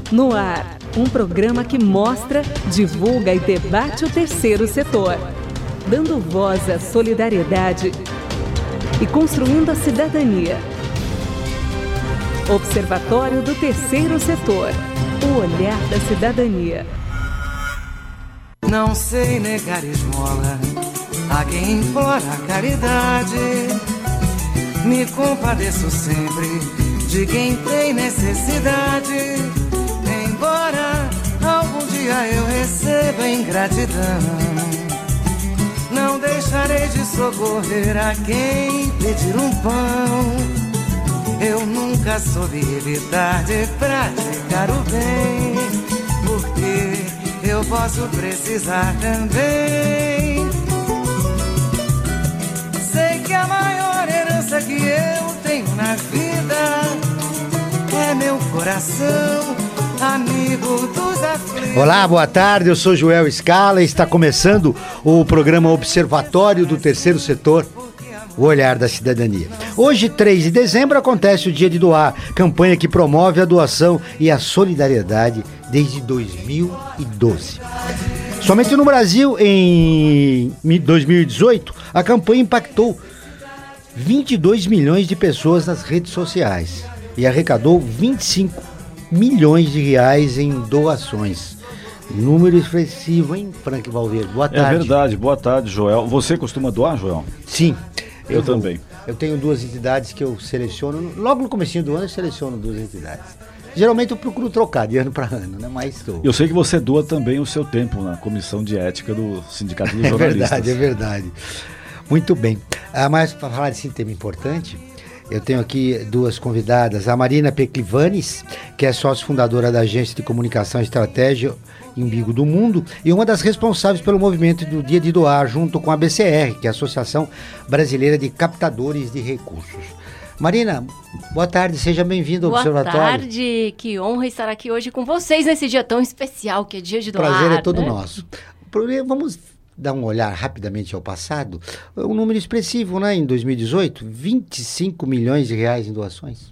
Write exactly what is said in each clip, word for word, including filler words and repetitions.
No ar, um programa que mostra, divulga e debate o terceiro setor, dando voz à solidariedade e construindo a cidadania. Observatório do Terceiro Setor, o olhar da cidadania. Não sei negar esmola a quem implora a caridade. Me compadeço sempre de quem tem necessidade. Embora algum dia eu receba ingratidão, não deixarei de socorrer a quem pedir um pão. Eu nunca soube evitar de praticar o bem, porque eu posso precisar também. Sei que a maior herança que eu tenho na vida é meu coração, amigo dos aflitos. Olá, boa tarde, eu sou Joel Scala e está começando o programa Observatório do Terceiro Setor, o olhar da cidadania. Hoje, três de dezembro, acontece o Dia de Doar, campanha que promove a doação e a solidariedade desde dois mil e doze. Somente no Brasil, em dois mil e dezoito, a campanha impactou vinte e dois milhões de pessoas nas redes sociais e arrecadou vinte e cinco milhões de reais em doações. Número expressivo, hein, Frank Valverde? Boa tarde. É verdade, boa tarde, Joel. Você costuma doar, Joel? Sim. Eu, eu também. Vou. Eu tenho duas entidades que eu seleciono, logo no comecinho do ano eu seleciono duas entidades. Geralmente eu procuro trocar de ano para ano, né? Mas tô... Eu sei que você doa também o seu tempo na comissão de ética do Sindicato dos Jornalistas. É verdade, é verdade. Muito bem. Ah, mas para falar desse tema importante, eu tenho aqui duas convidadas. A Marina Peclivanes, que é sócia fundadora da Agência de Comunicação e Estratégia Umbigo do Mundo e uma das responsáveis pelo movimento do Dia de Doar, junto com a B C R, que é a Associação Brasileira de Captadores de Recursos. Marina, boa tarde, seja bem-vinda ao boa Observatório. Boa tarde, que honra estar aqui hoje com vocês nesse dia tão especial que é Dia de Doar. O prazer é todo né? nosso. Vamos dar um olhar rapidamente ao passado. Um número expressivo, né? Em dois mil e dezoito, vinte e cinco milhões de reais em doações.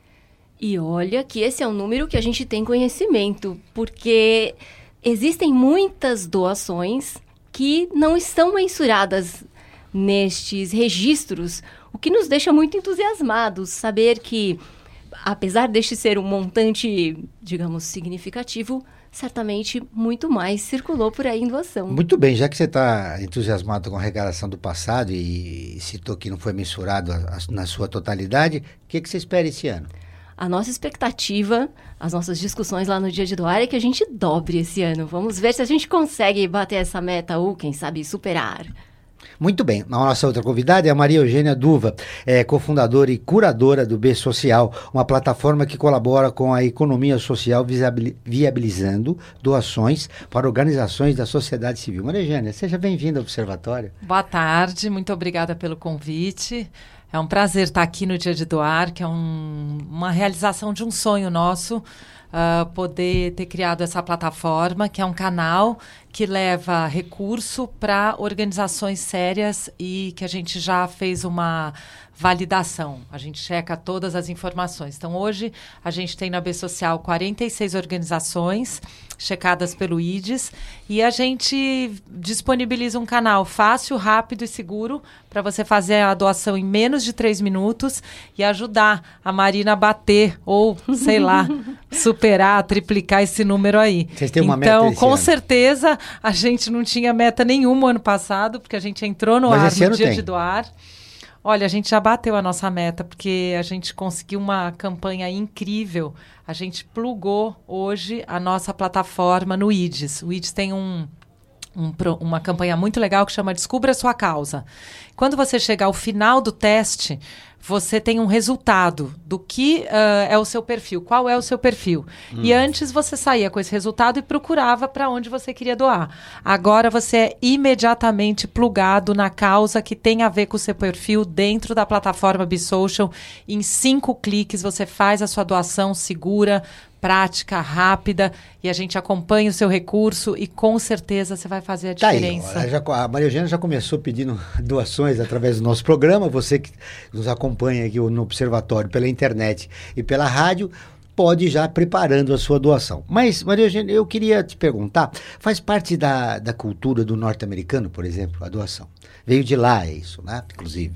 E olha que esse é um número que a gente tem conhecimento, porque existem muitas doações que não estão mensuradas nestes registros, o que nos deixa muito entusiasmados saber que, apesar deste ser um montante, digamos, significativo, certamente muito mais circulou por aí em doação. Muito bem, já que você está entusiasmado com a arrecadação do passado e citou que não foi mensurado a, a, na sua totalidade, o que, que você espera esse ano? A nossa expectativa, as nossas discussões lá no Dia de Doar é que a gente dobre esse ano. Vamos ver se a gente consegue bater essa meta ou, quem sabe, superar. Muito bem. A nossa outra convidada é a Maria Eugênia Duva, é cofundadora e curadora do B Social, uma plataforma que colabora com a economia social viabilizando doações para organizações da sociedade civil. Maria Eugênia, seja bem-vinda ao Observatório. Boa tarde, muito obrigada pelo convite. É um prazer estar aqui no Dia de Doar, que é um, uma realização de um sonho nosso, uh, poder ter criado essa plataforma, que é um canal que leva recurso para organizações sérias e que a gente já fez uma validação. A gente checa todas as informações. Então, hoje, a gente tem na B Social quarenta e seis organizações checadas pelo I D E S e a gente disponibiliza um canal fácil, rápido e seguro para você fazer a doação em menos de três minutos e ajudar a Marina a bater ou, sei lá, superar, triplicar esse número aí. Vocês têm uma então, meta esse com ano? certeza, a gente não tinha meta nenhuma ano passado, porque a gente entrou no Mas ar esse ano no Dia tem. de Doar. Olha, a gente já bateu a nossa meta, porque a gente conseguiu uma campanha incrível. A gente plugou hoje a nossa plataforma no I D E S. O I D E S tem um, um, uma campanha muito legal que chama Descubra a Sua Causa. Quando você chegar ao final do teste, você tem um resultado do que uh, é o seu perfil, qual é o seu perfil. Hum. E antes você saía com esse resultado e procurava para onde você queria doar. Agora você é imediatamente plugado na causa que tem a ver com o seu perfil dentro da plataforma BeSocial. Em cinco cliques você faz a sua doação segura, prática, rápida, e a gente acompanha o seu recurso e com certeza você vai fazer a diferença. Tá aí, ó, já, a Maria Eugênia já começou pedindo doações através do nosso programa. Você que nos acompanha aqui no Observatório pela internet e pela rádio, pode ir já preparando a sua doação. Mas, Maria Eugênia, eu queria te perguntar, faz parte da, da cultura do norte-americano, por exemplo, a doação? Veio de lá, é isso, né? Inclusive.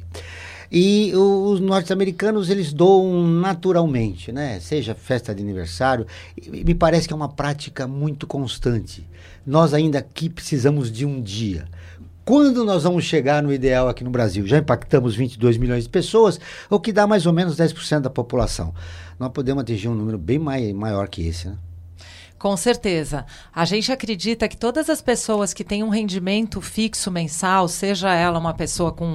E os norte-americanos, eles doam naturalmente, né? Seja festa de aniversário, me parece que é uma prática muito constante. Nós ainda aqui precisamos de um dia. Quando nós vamos chegar no ideal aqui no Brasil? Já impactamos vinte e dois milhões de pessoas, o que dá mais ou menos dez por cento da população. Nós podemos atingir um número bem mai- maior que esse, né? Com certeza. A gente acredita que todas as pessoas que têm um rendimento fixo mensal, seja ela uma pessoa com...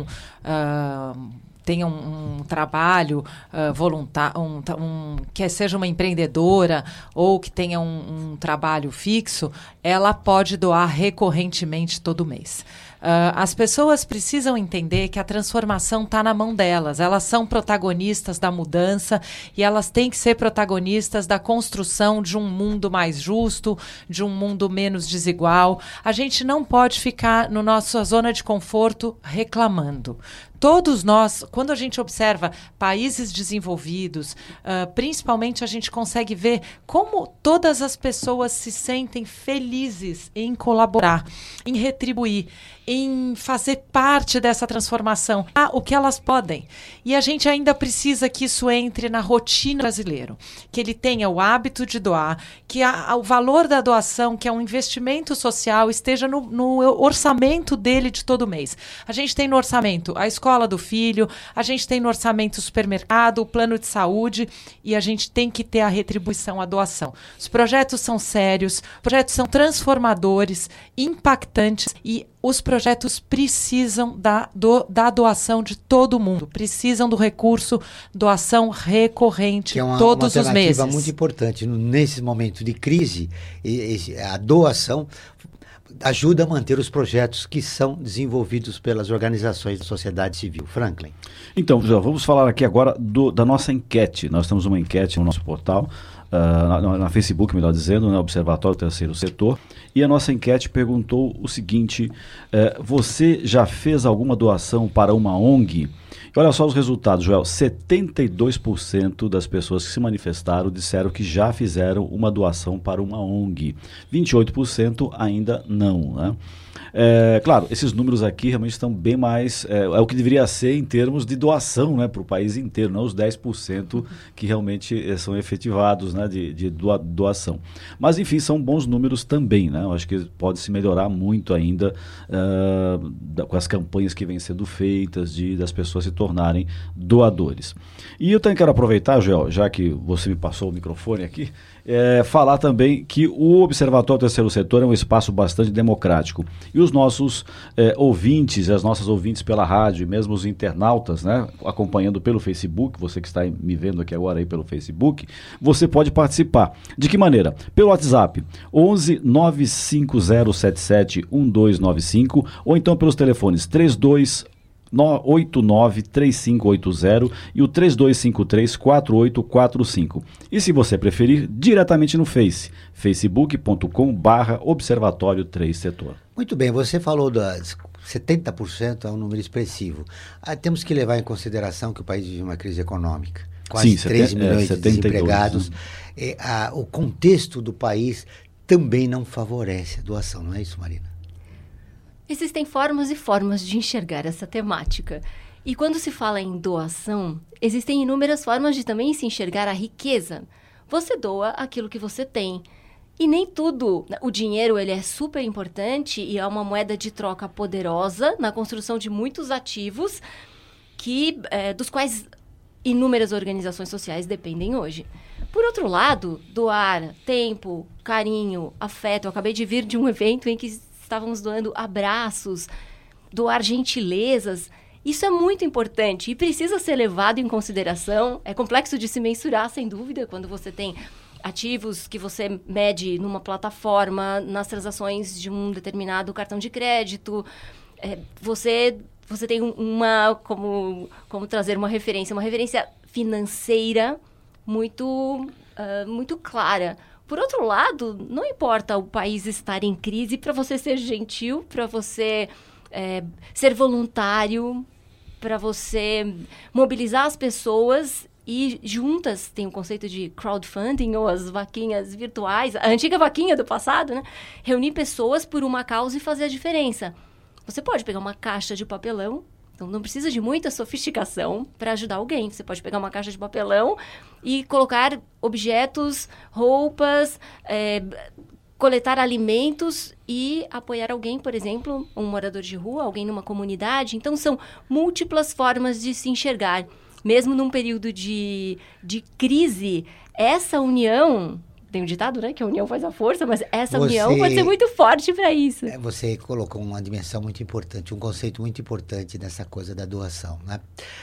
Uh, tenha um, um trabalho uh, voluntário, um, um, que seja uma empreendedora ou que tenha um, um trabalho fixo, ela pode doar recorrentemente todo mês. Uh, as pessoas precisam entender que a transformação está na mão delas. Elas são protagonistas da mudança e elas têm que ser protagonistas da construção de um mundo mais justo, de um mundo menos desigual. A gente não pode ficar na nossa zona de conforto reclamando. Todos nós, quando a gente observa países desenvolvidos, uh, principalmente a gente consegue ver como todas as pessoas se sentem felizes em colaborar, em retribuir, em fazer parte dessa transformação, ah, o que elas podem. E a gente ainda precisa que isso entre na rotina brasileira, que ele tenha o hábito de doar, que a, o valor da doação, que é um investimento social, esteja no, no orçamento dele de todo mês. A gente tem no orçamento a escola do filho, a gente tem no orçamento o supermercado, o plano de saúde, e a gente tem que ter a retribuição, a doação. Os projetos são sérios, os projetos são transformadores, impactantes, e os projetos precisam da, do, da doação de todo mundo, precisam do recurso doação recorrente, que é uma, todos uma os meses. alternativa muito importante. Nesse momento de crise, a doação ajuda a manter os projetos que são desenvolvidos pelas organizações da sociedade civil. Franklin. Então, já vamos falar aqui agora do, da nossa enquete. Nós temos uma enquete no nosso portal, uh, na, na Facebook, melhor dizendo, né, Observatório Terceiro Setor, e a nossa enquete perguntou o seguinte, uh, você já fez alguma doação para uma O N G? E olha só os resultados, Joel, setenta e dois por cento das pessoas que se manifestaram disseram que já fizeram uma doação para uma O N G. vinte e oito por cento ainda não, né? É, claro, esses números aqui realmente estão bem mais... É, é o que deveria ser em termos de doação, né, para o país inteiro, não os dez por cento que realmente é, são efetivados, né, de, de doa, doação. Mas, enfim, são bons números também, né? Eu acho que pode se melhorar muito ainda uh, da, com as campanhas que vêm sendo feitas, de, das pessoas se tornarem doadores. E eu também quero aproveitar, Joel, já que você me passou o microfone aqui, É, falar também que o Observatório Terceiro Setor é um espaço bastante democrático. E os nossos é, ouvintes, as nossas ouvintes pela rádio, e mesmo os internautas, né, acompanhando pelo Facebook, você que está me vendo aqui agora aí pelo Facebook, você pode participar. De que maneira? Pelo WhatsApp, onze nove cinco zero sete sete um dois nove cinco, ou então pelos telefones três dois oito nove três cinco oito zero e o três dois cinco três quatro oito quatro cinco. E se você preferir, diretamente no Face, facebook ponto com barra Observatório três Setor. Muito bem, você falou das setenta por cento, é um número expressivo. Ah, temos que levar em consideração que o país vive uma crise econômica. Quase Sim, três milhões é, de desempregados. né? É, a, o contexto do país também não favorece a doação, não é isso, Marina? Existem formas e formas de enxergar essa temática. E quando se fala em doação, existem inúmeras formas de também se enxergar a riqueza. Você doa aquilo que você tem. E nem tudo. O dinheiro, ele é super importante e é uma moeda de troca poderosa na construção de muitos ativos que, é, dos quais inúmeras organizações sociais dependem hoje. Por outro lado, doar tempo, carinho, afeto. Eu acabei de vir de um evento em que estávamos doando abraços, doar gentilezas. Isso é muito importante e precisa ser levado em consideração. É complexo de se mensurar, sem dúvida, quando você tem ativos que você mede numa plataforma, nas transações de um determinado cartão de crédito. É, você, você tem uma... Como, como trazer uma referência, uma referência financeira muito, uh, muito clara. Por outro lado, não importa o país estar em crise, para você ser gentil, para você é, ser voluntário, para você mobilizar as pessoas e juntas, tem o conceito de crowdfunding ou as vaquinhas virtuais, a antiga vaquinha do passado, né? Reunir pessoas por uma causa e fazer a diferença. Você pode pegar uma caixa de papelão, então não precisa de muita sofisticação para ajudar alguém. Você pode pegar uma caixa de papelão e colocar objetos, roupas, é, coletar alimentos e apoiar alguém, por exemplo, um morador de rua, alguém numa comunidade. Então, são múltiplas formas de se enxergar. Mesmo num período de, de crise, essa união... Tem um ditado, né? Que a união faz a força, mas essa Você, união pode ser muito forte para isso. Você colocou uma dimensão muito importante, um conceito muito importante nessa coisa da doação, né?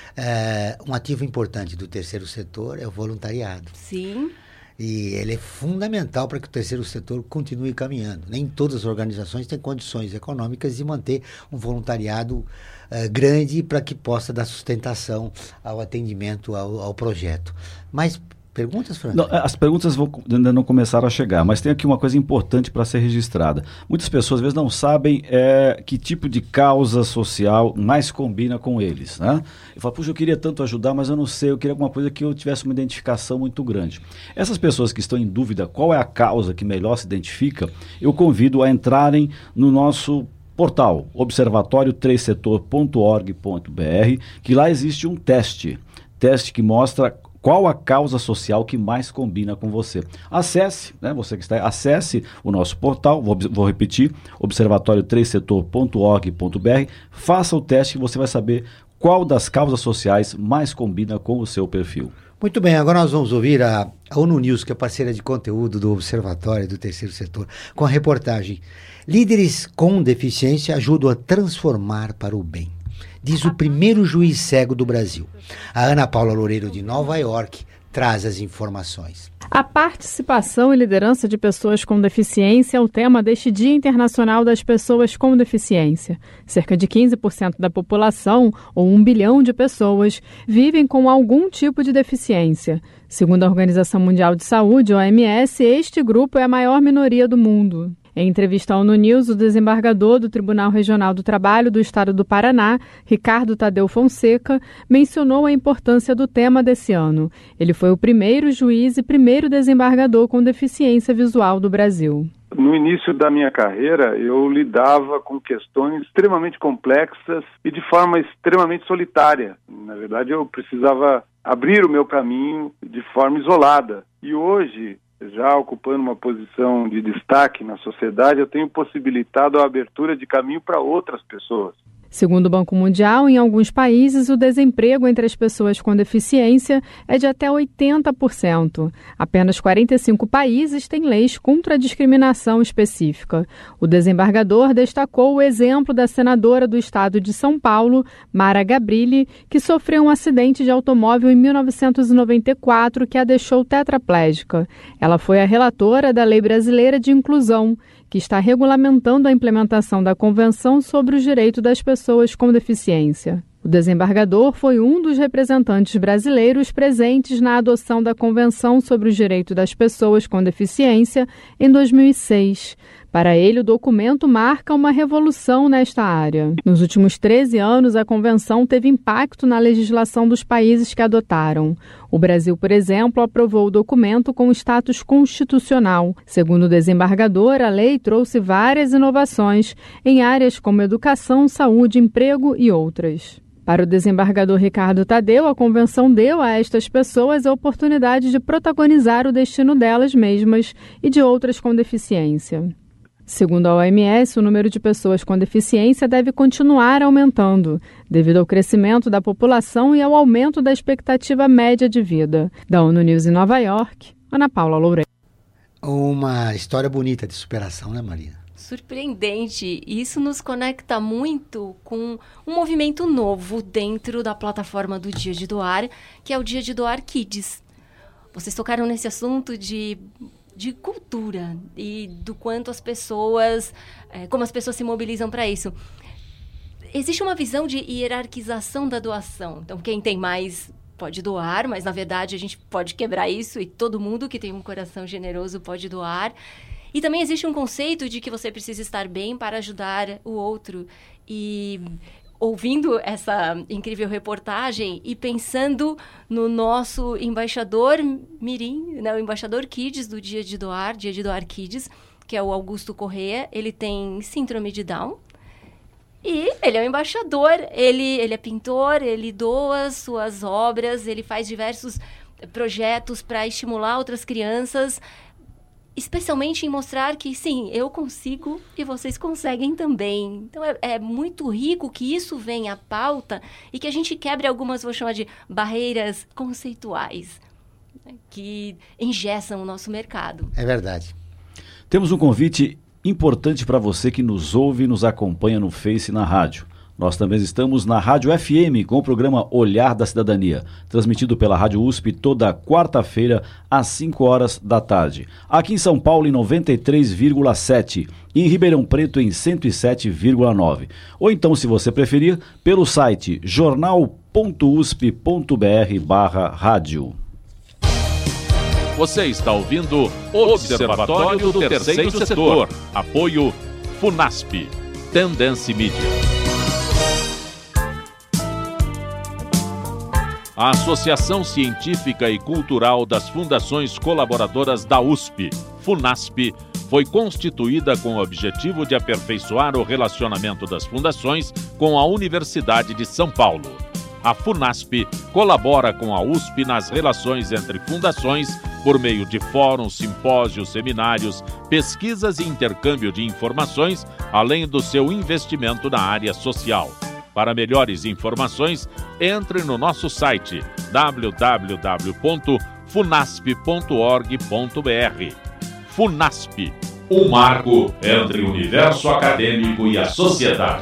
É, um ativo importante do terceiro setor é o voluntariado. Sim. E ele é fundamental para que o terceiro setor continue caminhando. Nem todas as organizações têm condições econômicas de manter um voluntariado uh, grande para que possa dar sustentação ao atendimento, ao, ao projeto. Mas perguntas, Fran? Não, as perguntas vão, ainda não começaram a chegar, mas tem aqui uma coisa importante para ser registrada. Muitas pessoas, às vezes, não sabem é, que tipo de causa social mais combina com eles, né? Eu falo, puxa, eu queria tanto ajudar, mas eu não sei, eu queria alguma coisa que eu tivesse uma identificação muito grande. Essas pessoas que estão em dúvida qual é a causa que melhor se identifica, eu convido a entrarem no nosso portal, observatório três setor ponto org ponto br, que lá existe um teste, teste que mostra qual a causa social que mais combina com você. Acesse, né, você que está, acesse o nosso portal, vou, vou repetir, observatório três setor ponto org ponto br, faça o teste que você vai saber qual das causas sociais mais combina com o seu perfil. Muito bem, agora nós vamos ouvir a, a ONU News, que é parceira de conteúdo do Observatório do Terceiro Setor, com a reportagem Líderes com Deficiência ajudam a transformar para o bem, diz o primeiro juiz cego do Brasil. A Ana Paula Loureiro, de Nova York, traz as informações. A participação e liderança de pessoas com deficiência é o tema deste Dia Internacional das Pessoas com Deficiência. Cerca de quinze por cento da população, ou um bilhão de pessoas, vivem com algum tipo de deficiência. Segundo a Organização Mundial de Saúde, O M S, este grupo é a maior minoria do mundo. Em entrevista ao ONU News, o desembargador do Tribunal Regional do Trabalho do Estado do Paraná, Ricardo Tadeu Fonseca, mencionou a importância do tema desse ano. Ele foi o primeiro juiz e primeiro desembargador com deficiência visual do Brasil. No início da minha carreira, eu lidava com questões extremamente complexas e de forma extremamente solitária. Na verdade, eu precisava abrir o meu caminho de forma isolada. E hoje, já ocupando uma posição de destaque na sociedade, eu tenho possibilitado a abertura de caminho para outras pessoas. Segundo o Banco Mundial, em alguns países, o desemprego entre as pessoas com deficiência é de até oitenta por cento. Apenas quarenta e cinco países têm leis contra a discriminação específica. O desembargador destacou o exemplo da senadora do estado de São Paulo, Mara Gabrilli, que sofreu um acidente de automóvel em mil novecentos e noventa e quatro que a deixou tetraplégica. Ela foi a relatora da Lei Brasileira de Inclusão, que está regulamentando a implementação da Convenção sobre os Direitos das Pessoas com Deficiência. O desembargador foi um dos representantes brasileiros presentes na adoção da Convenção sobre os Direitos das Pessoas com Deficiência em dois mil e seis. Para ele, o documento marca uma revolução nesta área. Nos últimos treze anos, a Convenção teve impacto na legislação dos países que adotaram. O Brasil, por exemplo, aprovou o documento com status constitucional. Segundo o desembargador, a lei trouxe várias inovações em áreas como educação, saúde, emprego e outras. Para o desembargador Ricardo Tadeu, a Convenção deu a estas pessoas a oportunidade de protagonizar o destino delas mesmas e de outras com deficiência. Segundo a O M S, o número de pessoas com deficiência deve continuar aumentando, devido ao crescimento da população e ao aumento da expectativa média de vida. Da ONU News em Nova York, Ana Paula Loureiro. Uma história bonita de superação, né, Marina? Surpreendente. Isso nos conecta muito com um movimento novo dentro da plataforma do Dia de Doar, que é o Dia de Doar Kids. Vocês tocaram nesse assunto de... de cultura e do quanto as pessoas, é, como as pessoas se mobilizam para isso. Existe uma visão de hierarquização da doação. Então, quem tem mais pode doar, mas, na verdade, a gente pode quebrar isso e todo mundo que tem um coração generoso pode doar. E também existe um conceito de que você precisa estar bem para ajudar o outro. E ouvindo essa incrível reportagem e pensando no nosso embaixador mirim, né, o embaixador Kids do Dia de Doar, Dia de Doar Kids, que é o Augusto Correia. Ele tem síndrome de Down e ele é um embaixador, ele, ele é pintor, ele doa suas obras, ele faz diversos projetos para estimular outras crianças, especialmente em mostrar que, sim, eu consigo e vocês conseguem também. Então, é, é muito rico que isso venha à pauta e que a gente quebre algumas, vou chamar de barreiras conceituais, né, que engessam o nosso mercado. É verdade. Temos um convite importante para você que nos ouve e nos acompanha no Face e na rádio. Nós também estamos na Rádio F M com o programa Olhar da Cidadania, transmitido pela Rádio U S P toda quarta-feira às cinco horas da tarde. Aqui em São Paulo em noventa e três vírgula sete e em Ribeirão Preto em cento e sete vírgula nove. Ou então, se você preferir, pelo site jornal ponto usp ponto br barra rádio. Você está ouvindo o Observatório do Terceiro Setor. Apoio FUNASP. Tendência Mídia. A Associação Científica e Cultural das Fundações Colaboradoras da U S P, FUNASP, foi constituída com o objetivo de aperfeiçoar o relacionamento das fundações com a Universidade de São Paulo. A FUNASP colabora com a U S P nas relações entre fundações por meio de fóruns, simpósios, seminários, pesquisas e intercâmbio de informações, além do seu investimento na área social. Para melhores informações, entre no nosso site w w w ponto funasp ponto org ponto br. FUNASP, um marco entre o universo acadêmico e a sociedade.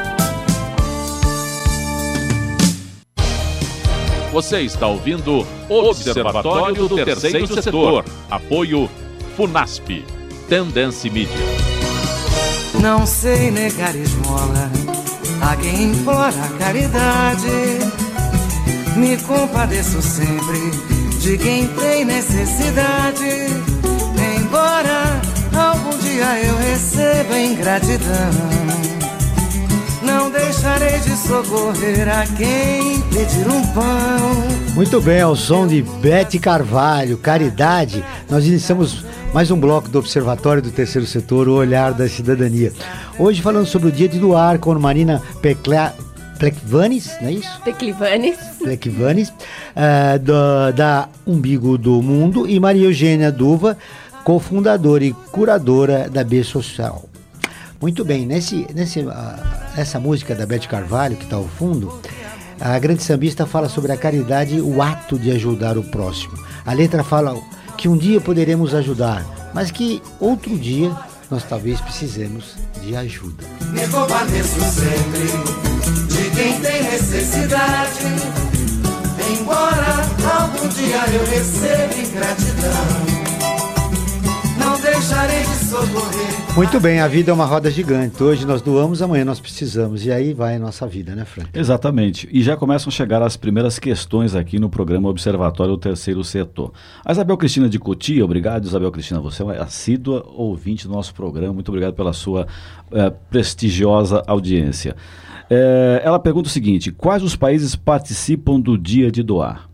Você está ouvindo o Observatório do Terceiro Setor. Apoio FUNASP. Tendência Mídia. Não sei negar esmola a quem implora caridade. Me compadeço sempre de quem tem necessidade. Embora algum dia eu receba ingratidão, não deixarei de socorrer a quem pedir um pão. Muito bem, ao som de Bete Carvalho, Caridade, nós iniciamos mais um bloco do Observatório do Terceiro Setor, o Olhar da Cidadania. Hoje falando sobre o Dia de Doar com Marina Pecla... Plekvanis, não é isso? Plekvanis. Plekvanis, uh, da, da Umbigo do Mundo, e Maria Eugênia Duva, cofundadora e curadora da B Social. Muito bem, nesse, nesse, uh, nessa música da Bete Carvalho, que está ao fundo, a grande sambista fala sobre a caridade, o ato de ajudar o próximo. A letra fala que um dia poderemos ajudar, mas que outro dia nós talvez precisemos de ajuda. Me compadeço sempre de quem tem necessidade, embora algum dia eu receba ingratidão, não deixarei de socorrer. Muito bem, a vida é uma roda gigante. Hoje nós doamos, amanhã nós precisamos. E aí vai a nossa vida, né, Frank? Exatamente. E já começam a chegar as primeiras questões aqui no programa Observatório do Terceiro Setor. A Isabel Cristina de Cotia, obrigado, Isabel Cristina. Você é uma assídua ouvinte do nosso programa. Muito obrigado pela sua uh, prestigiosa audiência. Uh, ela pergunta o seguinte: quais os países participam do Dia de Doar?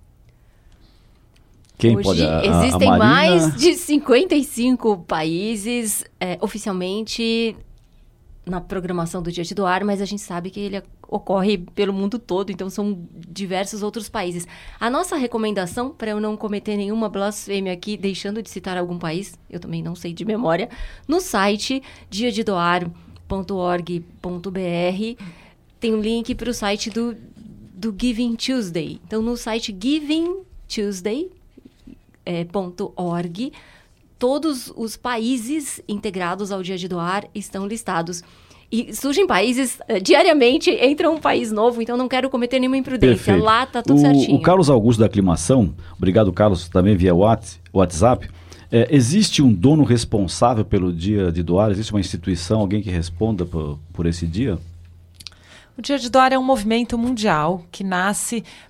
Quem Hoje pode, a, existem a mais de cinquenta e cinco países é, oficialmente na programação do Dia de Doar, mas a gente sabe que ele ocorre pelo mundo todo, então são diversos outros países. A nossa recomendação, para eu não cometer nenhuma blasfêmia aqui, deixando de citar algum país, eu também não sei de memória, no site dia de doar ponto org ponto br tem um link para o site do, do Giving Tuesday. Então, no site Giving Tuesday, É, .org, todos os países integrados ao Dia de Doar estão listados. E surgem países, uh, diariamente entra um país novo, então não quero cometer nenhuma imprudência. Perfeito. Lá tá tudo o, certinho. O Carlos Augusto da Aclimação, obrigado Carlos, também via WhatsApp, é, existe um dono responsável pelo Dia de Doar? Existe uma instituição, alguém que responda por, por esse dia? O Dia de Doar é um movimento mundial que nasce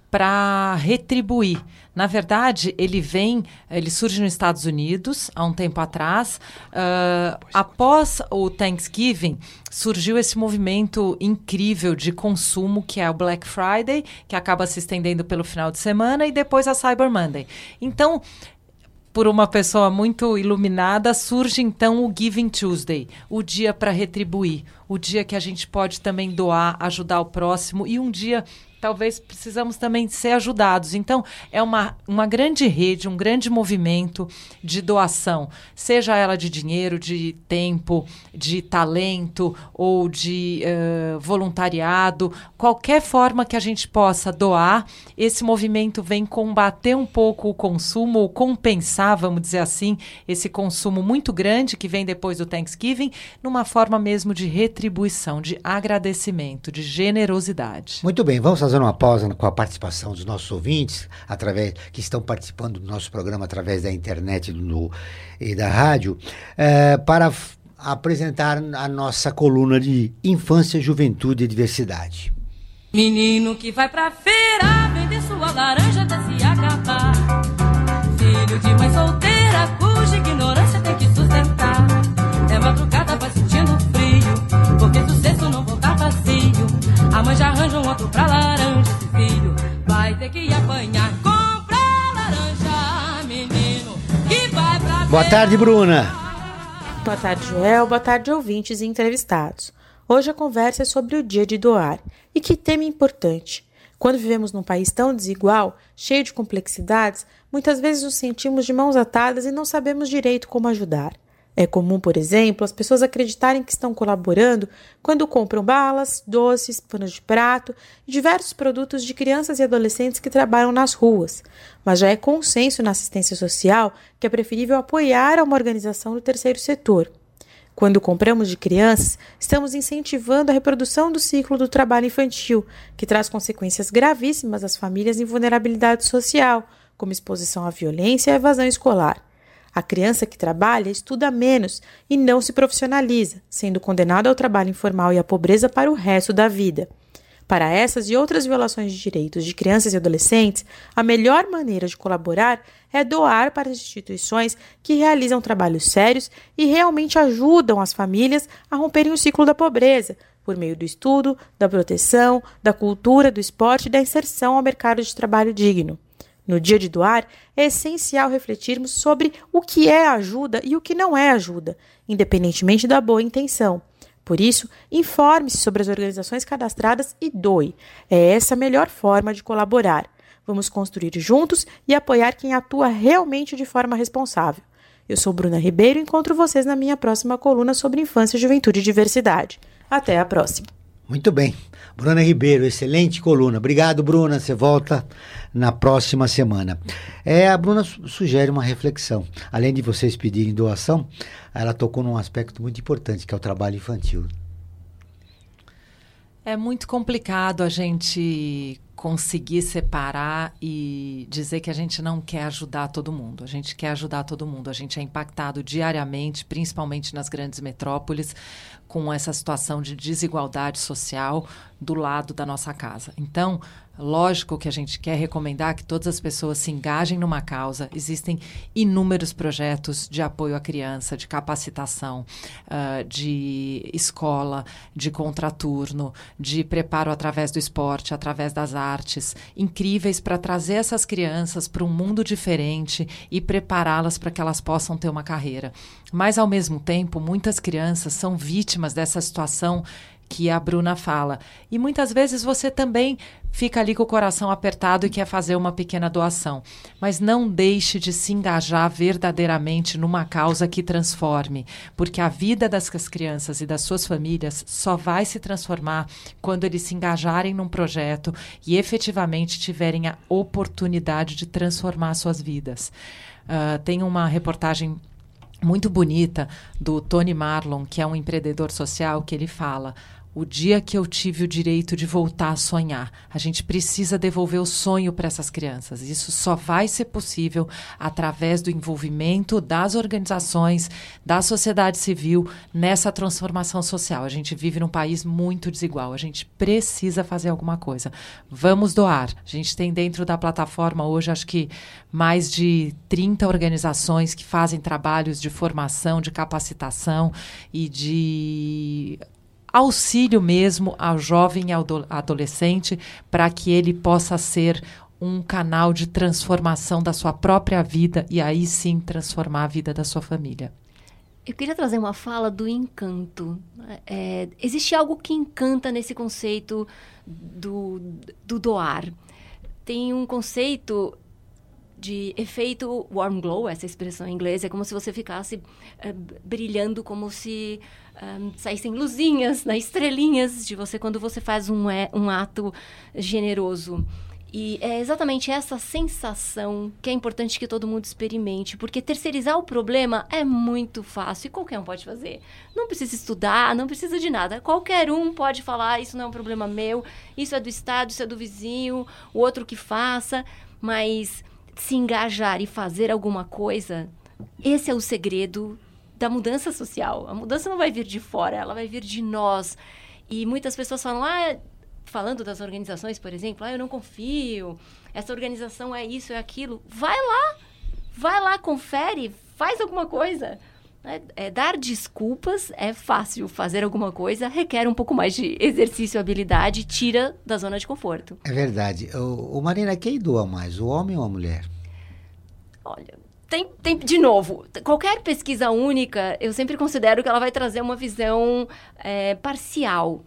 para retribuir. Na verdade, ele vem, ele surge nos Estados Unidos há um tempo atrás. Uh, após o Thanksgiving, surgiu esse movimento incrível de consumo, que é o Black Friday, que acaba se estendendo pelo final de semana, e depois a Cyber Monday. Então, por uma pessoa muito iluminada, surge então o Giving Tuesday, o dia para retribuir, o dia que a gente pode também doar, ajudar o próximo, e um dia talvez precisamos também ser ajudados. Então, é uma, uma grande rede, um grande movimento de doação, seja ela de dinheiro, de tempo, de talento ou de uh, voluntariado, qualquer forma que a gente possa doar. Esse movimento vem combater um pouco o consumo, ou compensar, vamos dizer assim, esse consumo muito grande que vem depois do Thanksgiving, numa forma mesmo de retribuição, de agradecimento, de generosidade. Muito bem, vamos fazer uma pausa com a participação dos nossos ouvintes, através, que estão participando do nosso programa através da internet no, e da rádio, é, para f- apresentar a nossa coluna de Infância, Juventude e Diversidade. Menino que vai pra feira, vende sua laranja até se acabar. Filho de mãe solteira, cuja ignorância tem que sustentar. É madrugada, vai sentindo frio, porque se o cesto não voltar vazio, a mãe já arranja um outro pra laranja. Esse filho vai ter que apanhar, comprar laranja. Menino que vai pra feira. Boa tarde, Bruna. Boa tarde, Joel. Boa tarde, ouvintes e entrevistados. Hoje a conversa é sobre o dia de doar. E que tema importante. Quando vivemos num país tão desigual, cheio de complexidades, muitas vezes nos sentimos de mãos atadas e não sabemos direito como ajudar. É comum, por exemplo, as pessoas acreditarem que estão colaborando quando compram balas, doces, panos de prato e diversos produtos de crianças e adolescentes que trabalham nas ruas. Mas já é consenso na assistência social que é preferível apoiar uma organização do terceiro setor. Quando compramos de crianças, estamos incentivando a reprodução do ciclo do trabalho infantil, que traz consequências gravíssimas às famílias em vulnerabilidade social, como exposição à violência e à evasão escolar. A criança que trabalha estuda menos e não se profissionaliza, sendo condenada ao trabalho informal e à pobreza para o resto da vida. Para essas e outras violações de direitos de crianças e adolescentes, a melhor maneira de colaborar é doar para as instituições que realizam trabalhos sérios e realmente ajudam as famílias a romperem o ciclo da pobreza, por meio do estudo, da proteção, da cultura, do esporte e da inserção ao mercado de trabalho digno. No dia de doar, é essencial refletirmos sobre o que é ajuda e o que não é ajuda, independentemente da boa intenção. Por isso, informe-se sobre as organizações cadastradas e doe. É essa a melhor forma de colaborar. Vamos construir juntos e apoiar quem atua realmente de forma responsável. Eu sou Bruna Ribeiro e encontro vocês na minha próxima coluna sobre infância, juventude e diversidade. Até a próxima. Muito bem. Bruna Ribeiro, excelente coluna. Obrigado, Bruna. Você volta na próxima semana. É, a Bruna su- sugere uma reflexão. Além de vocês pedirem doação, ela tocou num aspecto muito importante, que é o trabalho infantil. É muito complicado a gente conseguir separar e dizer que a gente não quer ajudar todo mundo. A gente quer ajudar todo mundo. A gente é impactado diariamente, principalmente nas grandes metrópoles, com essa situação de desigualdade social do lado da nossa casa. Então, lógico que a gente quer recomendar que todas as pessoas se engajem numa causa. Existem inúmeros projetos de apoio à criança, de capacitação, uh, de escola, de contraturno, de preparo através do esporte, através das artes, incríveis para trazer essas crianças para um mundo diferente e prepará-las para que elas possam ter uma carreira. Mas, ao mesmo tempo, muitas crianças são vítimas dessa situação que a Bruna fala. E muitas vezes você também fica ali com o coração apertado e quer fazer uma pequena doação. Mas não deixe de se engajar verdadeiramente numa causa que transforme, porque a vida das crianças e das suas famílias só vai se transformar quando eles se engajarem num projeto e efetivamente tiverem a oportunidade de transformar suas vidas. Uh, tem uma reportagem muito bonita do Tony Marlon, que é um empreendedor social, que ele fala: o dia que eu tive o direito de voltar a sonhar. A gente precisa devolver o sonho para essas crianças. Isso só vai ser possível através do envolvimento das organizações, da sociedade civil nessa transformação social. A gente vive num país muito desigual. A gente precisa fazer alguma coisa. Vamos doar. A gente tem dentro da plataforma hoje, acho que mais de trinta organizações que fazem trabalhos de formação, de capacitação e de auxílio mesmo ao jovem e ao adolescente para que ele possa ser um canal de transformação da sua própria vida e aí sim transformar a vida da sua família. Eu queria trazer uma fala do encanto. É, existe algo que encanta nesse conceito do, do doar. Tem um conceito de efeito warm glow, essa expressão em inglês, é como se você ficasse uh, brilhando, como se um, saíssem luzinhas, né, estrelinhas de você quando você faz um, é, um ato generoso. E é exatamente essa sensação que é importante que todo mundo experimente, porque terceirizar o problema é muito fácil e qualquer um pode fazer. Não precisa estudar, não precisa de nada. Qualquer um pode falar, isso não é um problema meu, isso é do Estado, isso é do vizinho, o outro que faça, mas se engajar e fazer alguma coisa, esse é o segredo da mudança social. A mudança não vai vir de fora, ela vai vir de nós. E muitas pessoas falam, ah, falando das organizações, por exemplo, ah, eu não confio, essa organização é isso, é aquilo. Vai lá, vai lá, confere, faz alguma coisa. É, é, dar desculpas é fácil, fazer alguma coisa requer um pouco mais de exercício e habilidade, tira da zona de conforto. É verdade. O, o Marina, quem doa mais, o homem ou a mulher? Olha, tem, tem, de novo, qualquer pesquisa única, eu sempre considero que ela vai trazer uma visão é, parcial.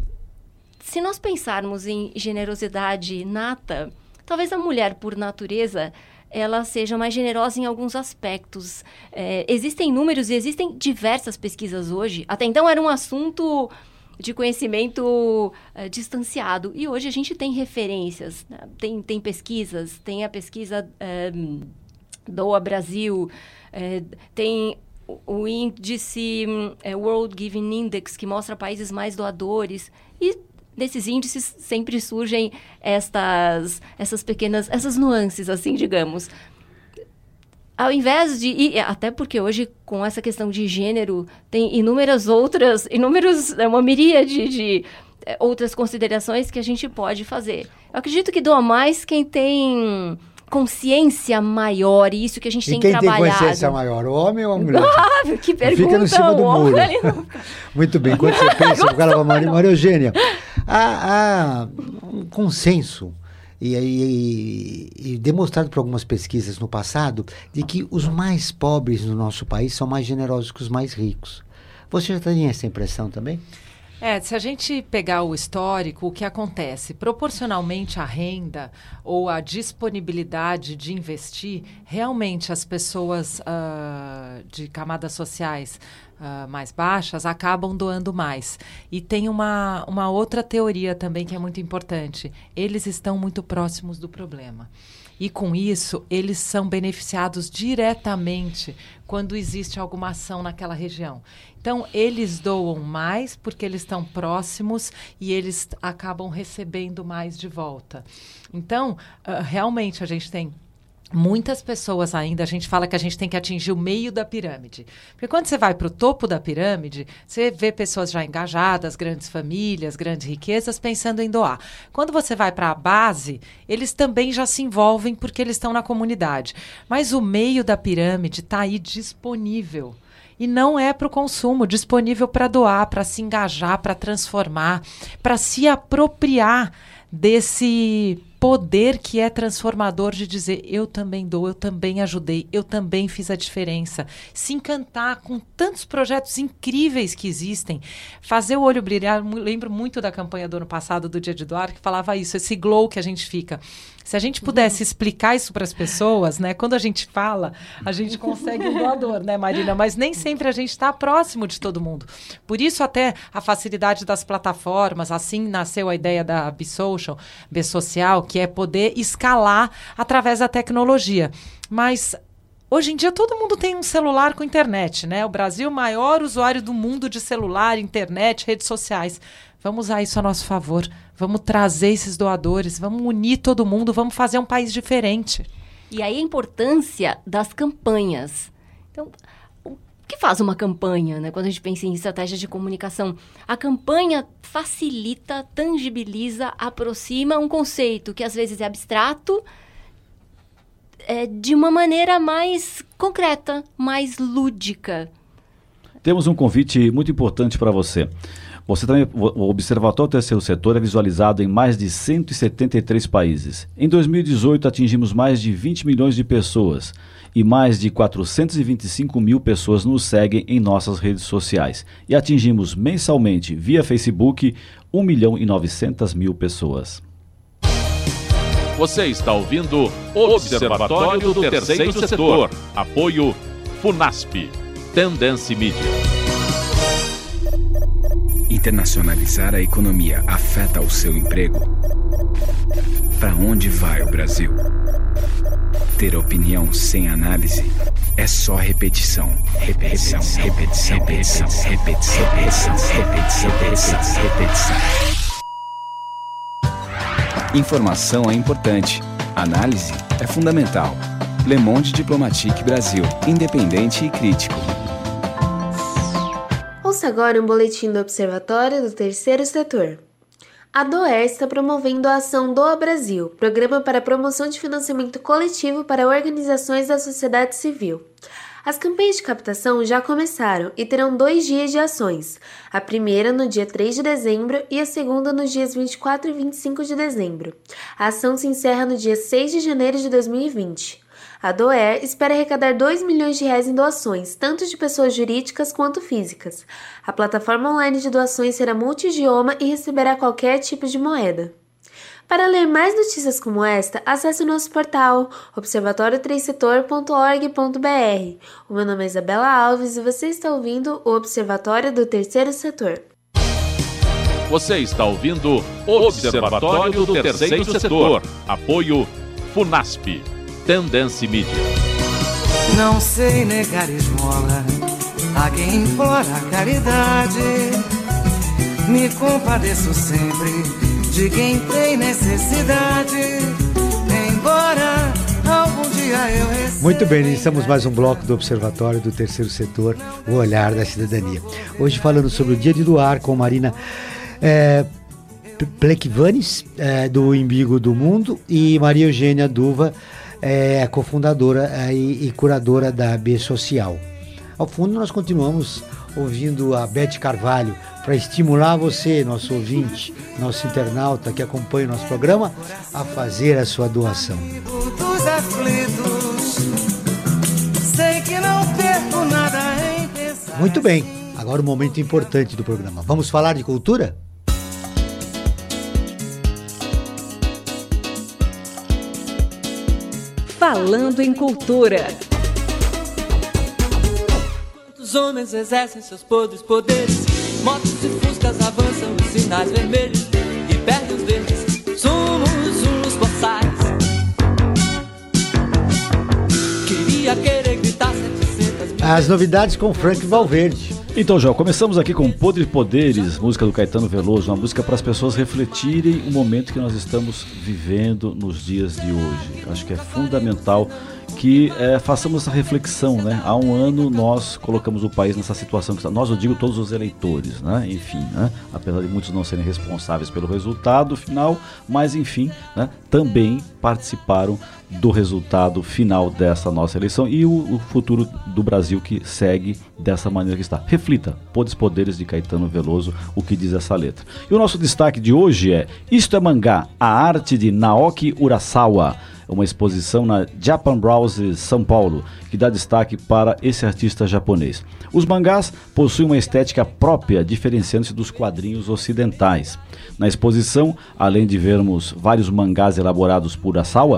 Se nós pensarmos em generosidade nata, talvez a mulher, por natureza, ela seja mais generosa em alguns aspectos. É, existem números e existem diversas pesquisas hoje. Até então era um assunto de conhecimento uh, distanciado. E hoje a gente tem referências, né? tem, tem pesquisas, tem a pesquisa um, Doa Brasil, uh, tem o, o índice uh, World Giving Index, que mostra países mais doadores. E desses índices sempre surgem estas, essas pequenas, essas nuances, assim, digamos. Ao invés de... E até porque hoje, com essa questão de gênero, tem inúmeras outras, inúmeros, uma miríade de outras considerações que a gente pode fazer. Eu acredito que doa mais quem tem consciência maior, e isso que a gente e tem quem trabalhado. Quem tem consciência maior, o homem ou a mulher? Ah, que pergunta! Fica no cima do muro. Não... Muito bem, quando você pensa, o cara Maria, Maria Eugênia, há, há um consenso, e, e, e demonstrado por algumas pesquisas no passado, de que os mais pobres no nosso país são mais generosos que os mais ricos. Você já tem essa impressão também? É, se a gente pegar o histórico, o que acontece? Proporcionalmente à renda ou à disponibilidade de investir, realmente as pessoas uh, de camadas sociais uh, mais baixas acabam doando mais. E tem uma, uma outra teoria também que é muito importante. Eles estão muito próximos do problema. E, com isso, eles são beneficiados diretamente quando existe alguma ação naquela região. Então, eles doam mais porque eles estão próximos e eles acabam recebendo mais de volta. Então, uh, realmente, a gente tem muitas pessoas ainda, a gente fala que a gente tem que atingir o meio da pirâmide. Porque quando você vai para o topo da pirâmide, você vê pessoas já engajadas, grandes famílias, grandes riquezas, pensando em doar. Quando você vai para a base, eles também já se envolvem porque eles estão na comunidade. Mas o meio da pirâmide está aí disponível. E não é para o consumo, disponível para doar, para se engajar, para transformar, para se apropriar desse poder que é transformador de dizer, eu também dou, eu também ajudei, eu também fiz a diferença. Se encantar com tantos projetos incríveis que existem, fazer o olho brilhar. Lembro muito da campanha do ano passado, do Dia de Doar, que falava isso, esse glow que a gente fica. Se a gente pudesse explicar isso para as pessoas, né? Quando a gente fala, a gente consegue um doador, né, Marina? Mas nem sempre a gente está próximo de todo mundo. Por isso, até a facilidade das plataformas, assim nasceu a ideia da B-Social, B-Social, que é poder escalar através da tecnologia. Mas hoje em dia todo mundo tem um celular com internet, né? O Brasil é o maior usuário do mundo de celular, internet, redes sociais. Vamos usar isso a nosso favor. Vamos trazer esses doadores, vamos unir todo mundo, vamos fazer um país diferente. E aí a importância das campanhas. Então, o que faz uma campanha, né? Quando a gente pensa em estratégia de comunicação? A campanha facilita, tangibiliza, aproxima um conceito que às vezes é abstrato, é, de uma maneira mais concreta, mais lúdica. Temos um convite muito importante para você. Você também, o Observatório Terceiro Setor é visualizado em mais de cento e setenta e três países. Em dois mil e dezoito, atingimos mais de vinte milhões de pessoas e mais de quatrocentos e vinte e cinco mil pessoas nos seguem em nossas redes sociais. E atingimos mensalmente, via Facebook, um milhão e novecentas mil pessoas. Você está ouvindo o Observatório do Terceiro Setor. Apoio Funasp. Tendência Mídia. Internacionalizar a economia afeta o seu emprego? Para onde vai o Brasil? Ter opinião sem análise é só repetição, repetição, repetição, repetição, repetição, repetição, repetição, repetição, repetição. Informação é importante, análise é fundamental. Le Monde Diplomatique Brasil, independente e crítico. Ouça agora um boletim do Observatório do Terceiro Setor. A DOER está promovendo a ação Doa Brasil, programa para promoção de financiamento coletivo para organizações da sociedade civil. As campanhas de captação já começaram e terão dois dias de ações, a primeira no dia três de dezembro e a segunda nos dias vinte e quatro e vinte e cinco de dezembro. A ação se encerra no dia seis de janeiro de dois mil e vinte. A DOER espera arrecadar dois milhões de reais em doações, tanto de pessoas jurídicas quanto físicas. A plataforma online de doações será multi-idioma e receberá qualquer tipo de moeda. Para ler mais notícias como esta, acesse o nosso portal observatório três setor ponto org ponto b r. O meu nome é Isabela Alves e você está ouvindo o Observatório do Terceiro Setor. Você está ouvindo o Observatório do Terceiro Setor. Apoio Funasp. Tendência Mídia. Não sei negar esmola a quem implora caridade. Me compadeço sempre de quem tem necessidade. Embora algum dia eu receba... Muito bem, iniciamos mais um bloco do Observatório do Terceiro Setor, o Olhar da Cidadania. Hoje falando sobre o Dia de Doar com Marina é, Plekvanes, é, do Imbigo do Mundo, e Maria Eugênia Duva, é a cofundadora é, e, e curadora da B Social. Ao fundo, nós continuamos ouvindo a Beth Carvalho para estimular você, nosso ouvinte, nosso internauta que acompanha o nosso programa, a fazer a sua doação. Dos aflitos, sei que não perco nada em pensar. Muito bem, agora o momento importante do programa. Vamos falar de cultura? Falando em Cultura. Os homens exercem seus podres poderes, motos e fuscas avançam os sinais vermelhos e perdem os verdes, somos uns boçais. Queria querer gritar setecentas mil... As novidades com Frank Valverde. Então, João, começamos aqui com Podres Poderes, música do Caetano Veloso, uma música para as pessoas refletirem o momento que nós estamos vivendo nos dias de hoje. Acho que é fundamental que é, façamos essa reflexão, né? Há um ano nós colocamos o país nessa situação que está, nós, eu digo todos os eleitores, né? Enfim, né? Apesar de muitos não serem responsáveis pelo resultado final, mas enfim, né? Também participaram do resultado final dessa nossa eleição e o, o futuro do Brasil que segue dessa maneira que está. Reflita, Podres Poderes de Caetano Veloso, o que diz essa letra. E o nosso destaque de hoje é Isto é Mangá, a arte de Naoki Urasawa, uma exposição na Japan Browse São Paulo, que dá destaque para esse artista japonês. Os mangás possuem uma estética própria, diferenciando-se dos quadrinhos ocidentais. Na exposição, além de vermos vários mangás elaborados por Urasawa,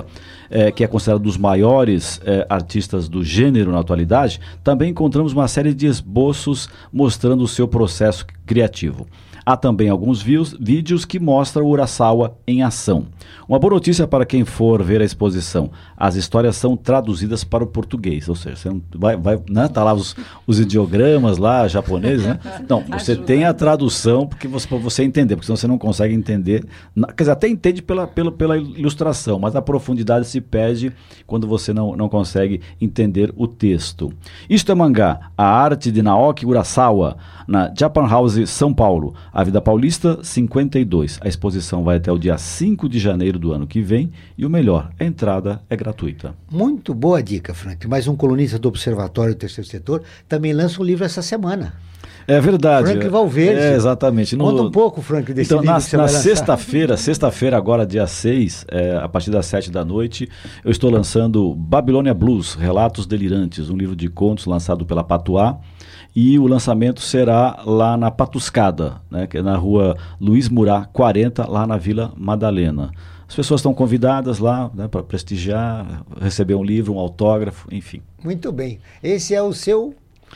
é, que é considerado um dos maiores é, artistas do gênero na atualidade, também encontramos uma série de esboços mostrando o seu processo criativo. Há também alguns views, vídeos que mostram o Urasawa em ação. Uma boa notícia para quem for ver a exposição: as histórias são traduzidas para o português, ou seja, você não vai, vai, né? Tá lá os, os ideogramas lá, japoneses, né? Não, você tem a tradução porque você, para você entender, porque senão você não consegue entender. Quer dizer, até entende pela, pela, pela ilustração, mas a profundidade se perde quando você não, não consegue entender o texto. Isto é Mangá, a arte de Naoki Urasawa, na Japan House, São Paulo. Avenida Paulista, cinquenta e dois. A exposição vai até o dia cinco de janeiro do ano que vem e o melhor, a entrada é gratuita. Muito boa dica, Frank. Mais um colunista do Observatório do Terceiro Setor também lança um livro essa semana. É verdade. Frank Valverde. É, exatamente. No... Conta um pouco, Frank, desse então, livro na, que você na vai lançar. sexta-feira, sexta-feira agora, dia seis, é, a partir das sete da noite, eu estou lançando Babilônia Blues, Relatos Delirantes, um livro de contos lançado pela Patuá. E o lançamento será lá na Patuscada, né, que é na rua Luiz Murá, quarenta, lá na Vila Madalena. As pessoas estão convidadas lá, né, para prestigiar, receber um livro, um autógrafo, enfim. Muito bem. Esse é o seu...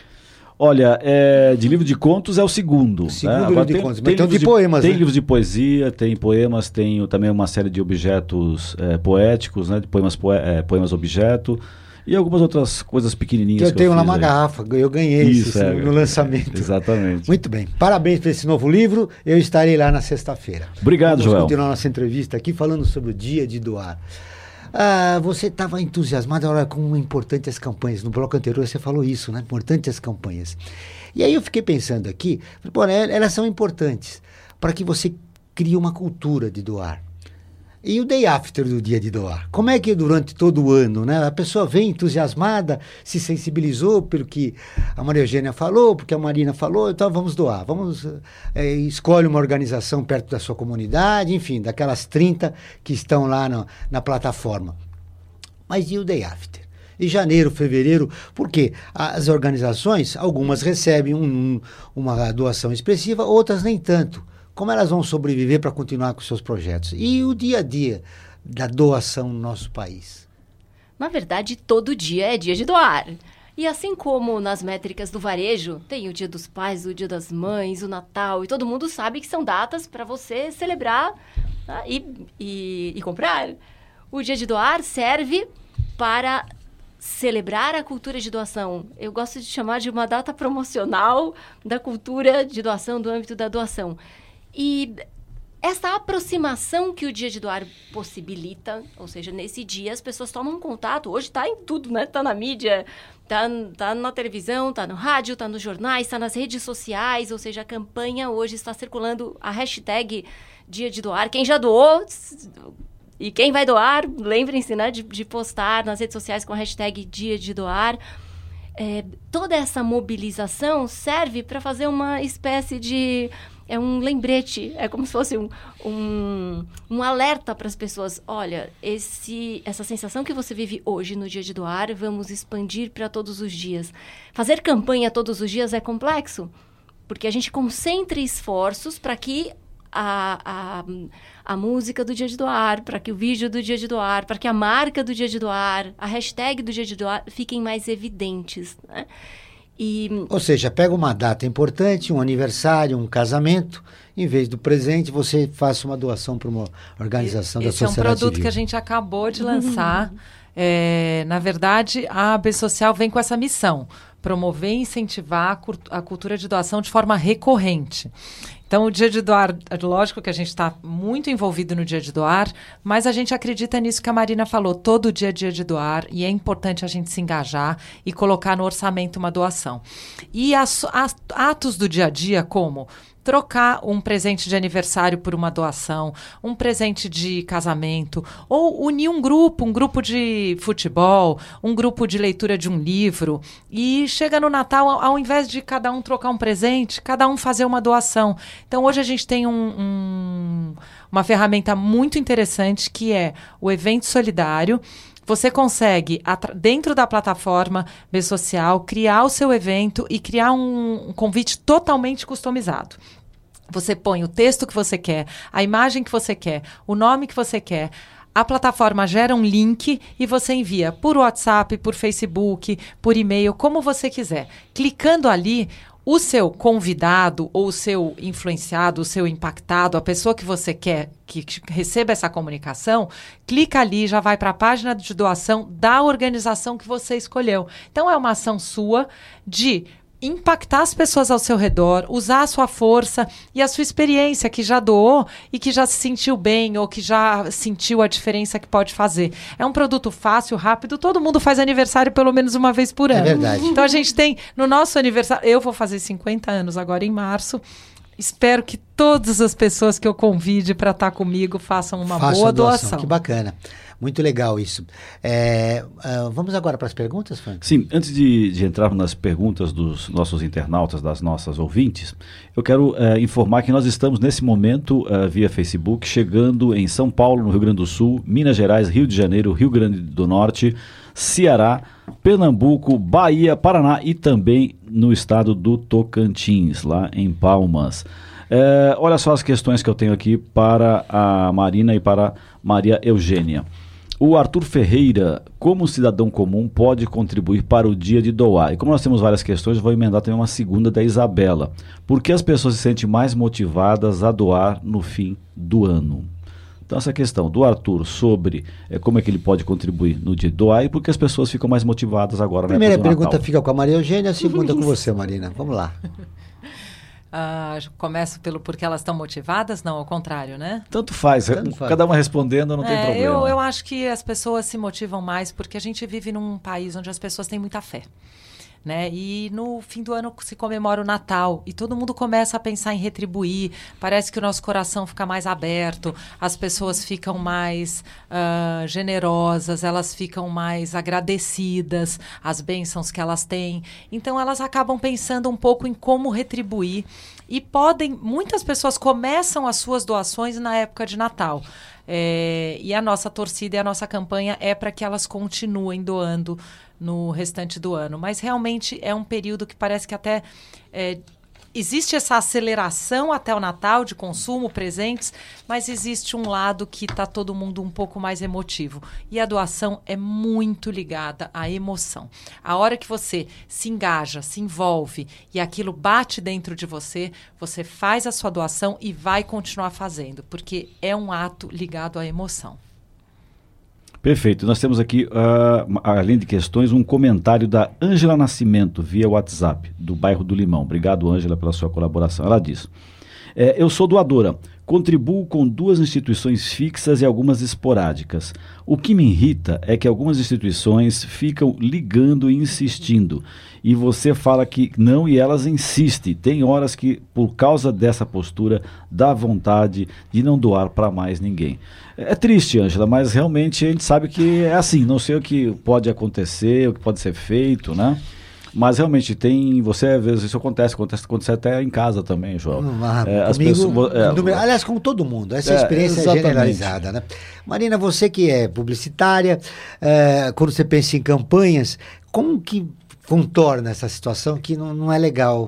Olha, é, de livro de contos é o segundo. O segundo né? livro de tem, contos, tem mas tem livros de poemas, Tem né? livros de poesia, tem poemas, tem também uma série de objetos é, poéticos, né, de poemas, poe, é, poemas objeto. E algumas outras coisas pequenininhas que eu que tenho eu lá fiz uma aí. garrafa, eu ganhei Isso, esse é, no lançamento. Exatamente. Muito bem. Parabéns por esse novo livro. Eu estarei lá na sexta-feira. Obrigado, Vamos Joel. Vamos continuar nossa entrevista aqui falando sobre o Dia de Doar. Ah, você estava entusiasmado agora com importantes campanhas. No bloco anterior você falou isso, né? Importantes campanhas. E aí eu fiquei pensando aqui, bom, elas são importantes para que você crie uma cultura de doar. E o day after do dia de doar? Como é que durante todo o ano, né, a pessoa vem entusiasmada, se sensibilizou pelo que a Maria Eugênia falou, porque a Marina falou, então vamos doar. Vamos, é, escolhe uma organização perto da sua comunidade, enfim, daquelas trinta que estão lá no, na plataforma. Mas e o day after? Em janeiro, fevereiro, porque as organizações, algumas recebem um, uma doação expressiva, outras nem tanto. Como elas vão sobreviver para continuar com seus projetos? E o dia a dia da doação no nosso país? Na verdade, todo dia é dia de doar. E assim como nas métricas do varejo, tem o Dia dos Pais, o Dia das Mães, o Natal, e todo mundo sabe que são datas para você celebrar, tá? e, e, e comprar. O Dia de Doar serve para celebrar a cultura de doação. Eu gosto de chamar de uma data promocional da cultura de doação, do âmbito da doação. E essa aproximação que o Dia de Doar possibilita, ou seja, nesse dia as pessoas tomam contato, hoje está em tudo, né? Está na mídia, está tá na televisão, está no rádio, está nos jornais, está nas redes sociais, ou seja, a campanha hoje está circulando a hashtag Dia de Doar. Quem já doou e quem vai doar, lembrem-se, né, de, de postar nas redes sociais com a hashtag Dia de Doar. É, toda essa mobilização serve para fazer uma espécie de... É um lembrete, é como se fosse um, um, um alerta para as pessoas. Olha, esse, essa sensação que você vive hoje no Dia de Doar, vamos expandir para todos os dias. Fazer campanha todos os dias é complexo, porque a gente concentra esforços para que a, a, a música do Dia de Doar, para que o vídeo do Dia de Doar, para que a marca do Dia de Doar, a hashtag do Dia de Doar fiquem mais evidentes, né? E... Ou seja, pega uma data importante, um aniversário, um casamento, em vez do presente, você faça uma doação para uma organização Esse da sociedade civil. Esse é um produto civil. Que a gente acabou de lançar. É, na verdade, a A B Social vem com essa missão, promover e incentivar a cultura de doação de forma recorrente. Então, o Dia de Doar, lógico que a gente está muito envolvido no Dia de Doar, mas a gente acredita nisso que a Marina falou, todo dia é Dia de Doar, e é importante a gente se engajar e colocar no orçamento uma doação. E as, as, atos do dia a dia, como trocar um presente de aniversário por uma doação, um presente de casamento, ou unir um grupo, um grupo de futebol, um grupo de leitura de um livro, e chega no Natal, ao invés de cada um trocar um presente, cada um fazer uma doação. Então, hoje a gente tem um, um, uma ferramenta muito interessante, que é o evento solidário. Você consegue, dentro da plataforma B Social, criar o seu evento e criar um, um convite totalmente customizado. Você põe o texto que você quer, a imagem que você quer, o nome que você quer, a plataforma gera um link e você envia por WhatsApp, por Facebook, por e-mail, como você quiser. Clicando ali, o seu convidado ou o seu influenciado, o seu impactado, a pessoa que você quer que receba essa comunicação, clica ali, já vai para a página de doação da organização que você escolheu. Então, é uma ação sua de impactar as pessoas ao seu redor, usar a sua força e a sua experiência que já doou e que já se sentiu bem ou que já sentiu a diferença que pode fazer. É um produto fácil, rápido, todo mundo faz aniversário pelo menos uma vez por ano. É verdade. Então a gente tem, no nosso aniversário, eu vou fazer cinquenta anos agora em março, espero que todas as pessoas que eu convide para estar comigo façam uma Faça boa a doação. doação. Que bacana. Muito legal isso. É, uh, vamos agora para as perguntas, Frank? Sim, antes de, de entrar nas perguntas dos nossos internautas, das nossas ouvintes, eu quero uh, informar que nós estamos nesse momento, uh, via Facebook, chegando em São Paulo, no Rio Grande do Sul, Minas Gerais, Rio de Janeiro, Rio Grande do Norte, Ceará, Pernambuco, Bahia, Paraná e também no estado do Tocantins, lá em Palmas. É, olha só as questões que eu tenho aqui para a Marina e para a Maria Eugênia. O Arthur Ferreira, como cidadão comum, pode contribuir para o dia de doar? E como nós temos várias questões, eu vou emendar também uma segunda da Isabela. Por que as pessoas se sentem mais motivadas a doar no fim do ano? Então, essa questão do Arthur sobre é, como é que ele pode contribuir no dia de doar e por que as pessoas ficam mais motivadas agora. A primeira na época do pergunta Natal. fica com a Maria Eugênia, a segunda com você, Marina. Vamos lá. Uh, começo pelo porque elas estão motivadas? Não, ao contrário, né? Tanto faz, Tanto faz. Cada uma respondendo, não é, tem problema. Eu, eu acho que as pessoas se motivam mais porque a gente vive num país onde as pessoas têm muita fé. Né? E no fim do ano se comemora o Natal e todo mundo começa a pensar em retribuir, parece que o nosso coração fica mais aberto, as pessoas ficam mais uh, generosas, elas ficam mais agradecidas às bênçãos que elas têm, então elas acabam pensando um pouco em como retribuir e podem, muitas pessoas começam as suas doações na época de Natal. É, e a nossa torcida e a nossa campanha é para que elas continuem doando no restante do ano. Mas realmente é um período que parece que até é, existe essa aceleração até o Natal de consumo, presentes, mas existe um lado que está todo mundo um pouco mais emotivo. E a doação é muito ligada à emoção. A hora que você se engaja, se envolve e aquilo bate dentro de você, você faz a sua doação e vai continuar fazendo, porque é um ato ligado à emoção. Perfeito. Nós temos aqui, uh, além de questões, um comentário da Ângela Nascimento, via WhatsApp, do bairro do Limão. Obrigado, Ângela, pela sua colaboração. Ela diz, é, eu sou doadora, contribuo com duas instituições fixas e algumas esporádicas. O que me irrita é que algumas instituições ficam ligando e insistindo. E você fala que não e elas insistem. Tem horas que, por causa dessa postura, dá vontade de não doar para mais ninguém. É triste, Ângela, mas realmente a gente sabe que é assim. Não sei o que pode acontecer, o que pode ser feito, né? Mas realmente tem, você às vezes isso acontece, acontece, acontece até em casa também, João. Ah, é, as comigo, pessoas, é, número, aliás, com todo mundo, essa é, experiência é exatamente. generalizada, né? Marina, você que é publicitária, é, quando você pensa em campanhas, como que contorna essa situação que não, não é legal?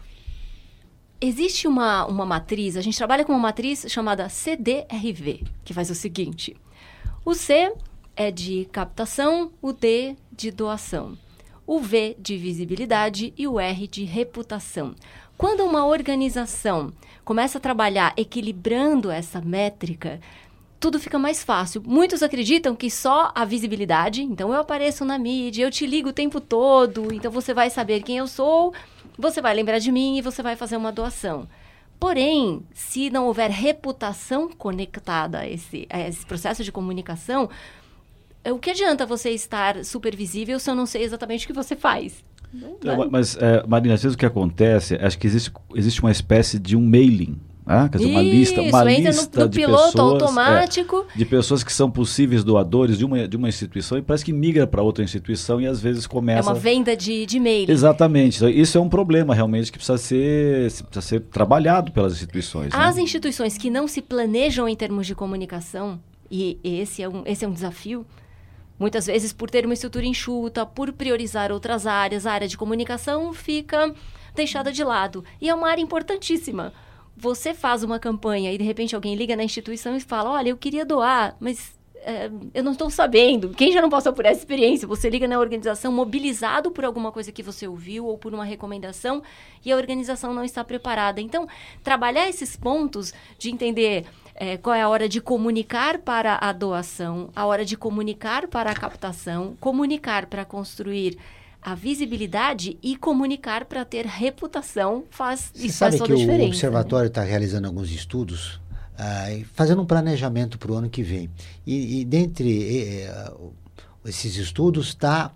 Existe uma, uma matriz, a gente trabalha com uma matriz chamada C D R V, que faz o seguinte. O C é de captação, o D de doação, o V de visibilidade e o R de reputação. Quando uma organização começa a trabalhar equilibrando essa métrica, tudo fica mais fácil. Muitos acreditam que só a visibilidade, então eu apareço na mídia, eu te ligo o tempo todo, então você vai saber quem eu sou, você vai lembrar de mim e você vai fazer uma doação. Porém, se não houver reputação conectada a esse, a esse processo de comunicação, o que adianta você estar super visível se eu não sei exatamente o que você faz? Então, mas, é, Marina, às vezes o que acontece, acho que existe, existe uma espécie de um mailing. Ah, quer dizer, uma lista, uma entra lista no, no de piloto pessoas, automático. É, de pessoas que são possíveis doadores de uma, de uma instituição e parece que migra para outra instituição e às vezes começa... É uma venda de, de e-mail. Exatamente. Então, isso é um problema realmente que precisa ser, precisa ser trabalhado pelas instituições. As né? instituições que não se planejam em termos de comunicação, e esse é um, esse é um desafio, muitas vezes por ter uma estrutura enxuta, por priorizar outras áreas, a área de comunicação fica deixada de lado. E é uma área importantíssima. Você faz uma campanha e, de repente, alguém liga na instituição e fala, olha, eu queria doar, mas é, eu não estou sabendo. Quem já não passou por essa experiência? Você liga na organização mobilizado por alguma coisa que você ouviu ou por uma recomendação e a organização não está preparada. Então, trabalhar esses pontos de entender é, qual é a hora de comunicar para a doação, a hora de comunicar para a captação, comunicar para construir a visibilidade e comunicar para ter reputação faz, Você isso sabe faz toda que a diferença. o Observatório está realizando alguns estudos, ah, fazendo um planejamento para o ano que vem. E, e dentre eh, esses estudos está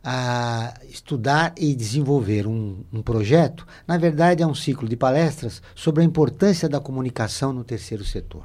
a estudar e desenvolver um, um projeto. Na verdade, é um ciclo de palestras sobre a importância da comunicação no terceiro setor.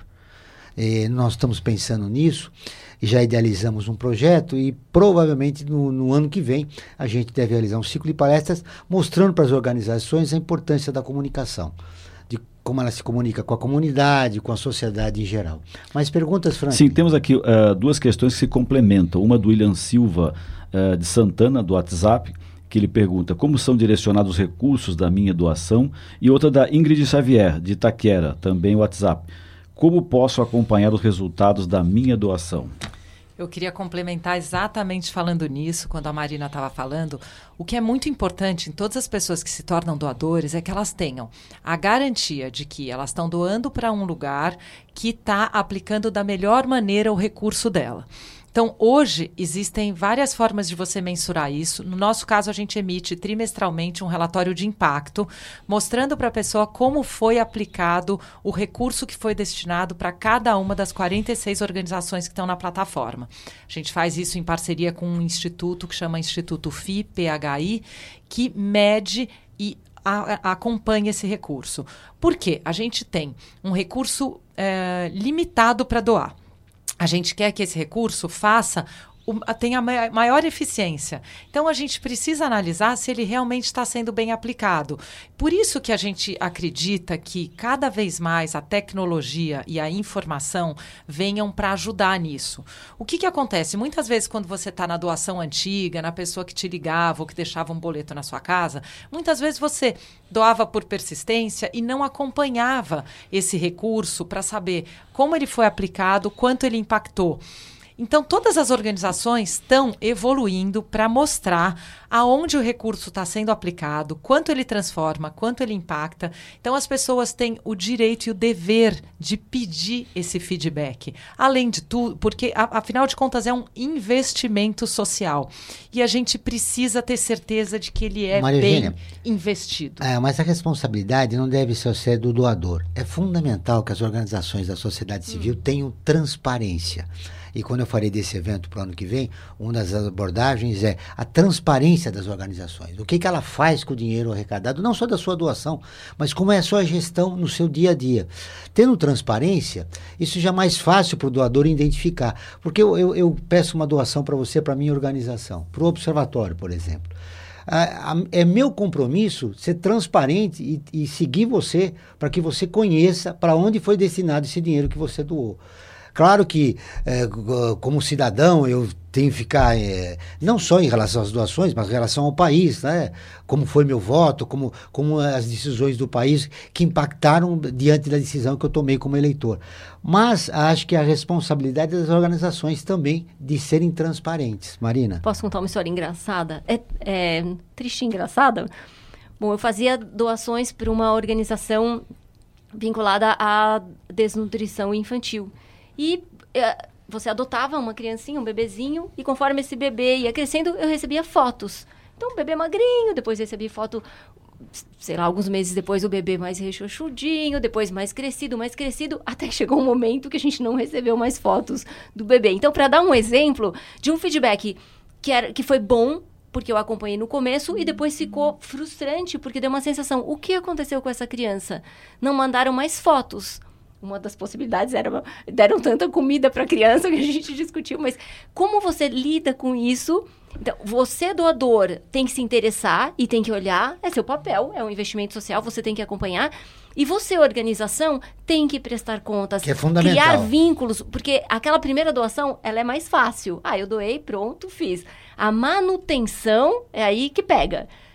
E nós estamos pensando nisso, já idealizamos um projeto e provavelmente no, no ano que vem a gente deve realizar um ciclo de palestras mostrando para as organizações a importância da comunicação, de como ela se comunica com a comunidade, com a sociedade em geral. Mas perguntas, Frank? Sim, temos aqui uh, duas questões que se complementam. Uma do William Silva uh, de Santana, do WhatsApp, que ele pergunta como são direcionados os recursos da minha doação, e outra da Ingrid Xavier, de Itaquera, também WhatsApp. Como posso acompanhar os resultados da minha doação? Eu queria complementar exatamente falando nisso, quando a Marina estava falando. O que é muito importante em todas as pessoas que se tornam doadores é que elas tenham a garantia de que elas estão doando para um lugar que está aplicando da melhor maneira o recurso dela. Então, hoje, existem várias formas de você mensurar isso. No nosso caso, a gente emite trimestralmente um relatório de impacto, mostrando para a pessoa como foi aplicado o recurso que foi destinado para cada uma das quarenta e seis organizações que estão na plataforma. A gente faz isso em parceria com um instituto que chama Instituto F I P H I, que mede e a, a, acompanha esse recurso. Por quê? A gente tem um recurso é, limitado para doar. A gente quer que esse recurso faça, tenha maior eficiência. Então, a gente precisa analisar se ele realmente está sendo bem aplicado. Por isso que a gente acredita que cada vez mais a tecnologia e a informação venham para ajudar nisso. O que que acontece? Muitas vezes, quando você está na doação antiga, na pessoa que te ligava ou que deixava um boleto na sua casa, muitas vezes você doava por persistência e não acompanhava esse recurso para saber como ele foi aplicado, quanto ele impactou. Então, todas as organizações estão evoluindo para mostrar aonde o recurso está sendo aplicado, quanto ele transforma, quanto ele impacta. Então, as pessoas têm o direito e o dever de pedir esse feedback. Além de tudo, porque, a, afinal de contas, é um investimento social. E a gente precisa ter certeza de que ele é Maria bem Eugênia, investido. É, mas a responsabilidade não deve ser só do doador. É fundamental que as organizações da sociedade civil hum. tenham transparência. E quando eu falei desse evento para o ano que vem, uma das abordagens é a transparência das organizações. O que, que ela faz com o dinheiro arrecadado, não só da sua doação, mas como é a sua gestão no seu dia a dia. Tendo transparência, isso já é mais fácil para o doador identificar. Porque eu, eu, eu peço uma doação para você, para a minha organização, para o Observatório, por exemplo. É meu compromisso ser transparente e, e seguir você para que você conheça para onde foi destinado esse dinheiro que você doou. Claro que, é, como cidadão, eu tenho que ficar, é, não só em relação às doações, mas em relação ao país, né? Como foi meu voto, como, como as decisões do país que impactaram diante da decisão que eu tomei como eleitor. Mas acho que a responsabilidade das organizações também de serem transparentes. Marina? Posso contar uma história engraçada? É, é triste e engraçada? Bom, eu fazia doações para uma organização vinculada à desnutrição infantil. E uh, você adotava uma criancinha, um bebezinho, e conforme esse bebê ia crescendo, eu recebia fotos. Então, o bebê magrinho, depois recebi foto, sei lá, alguns meses depois o bebê mais rechonchudinho, depois mais crescido, mais crescido, até que chegou um momento que a gente não recebeu mais fotos do bebê. Então, para dar um exemplo de um feedback que, era, que foi bom, porque eu acompanhei no começo, e depois ficou frustrante, porque deu uma sensação, o que aconteceu com essa criança? Não mandaram mais fotos. Uma das possibilidades era, deram tanta comida para a criança que a gente discutiu, mas como você lida com isso? Então, você, doador, tem que se interessar e tem que olhar, é seu papel, é um investimento social, você tem que acompanhar. E você, organização, tem que prestar contas, que é fundamental. Criar vínculos, porque aquela primeira doação, ela é mais fácil. Ah, eu doei, pronto, fiz. A manutenção é aí que pega.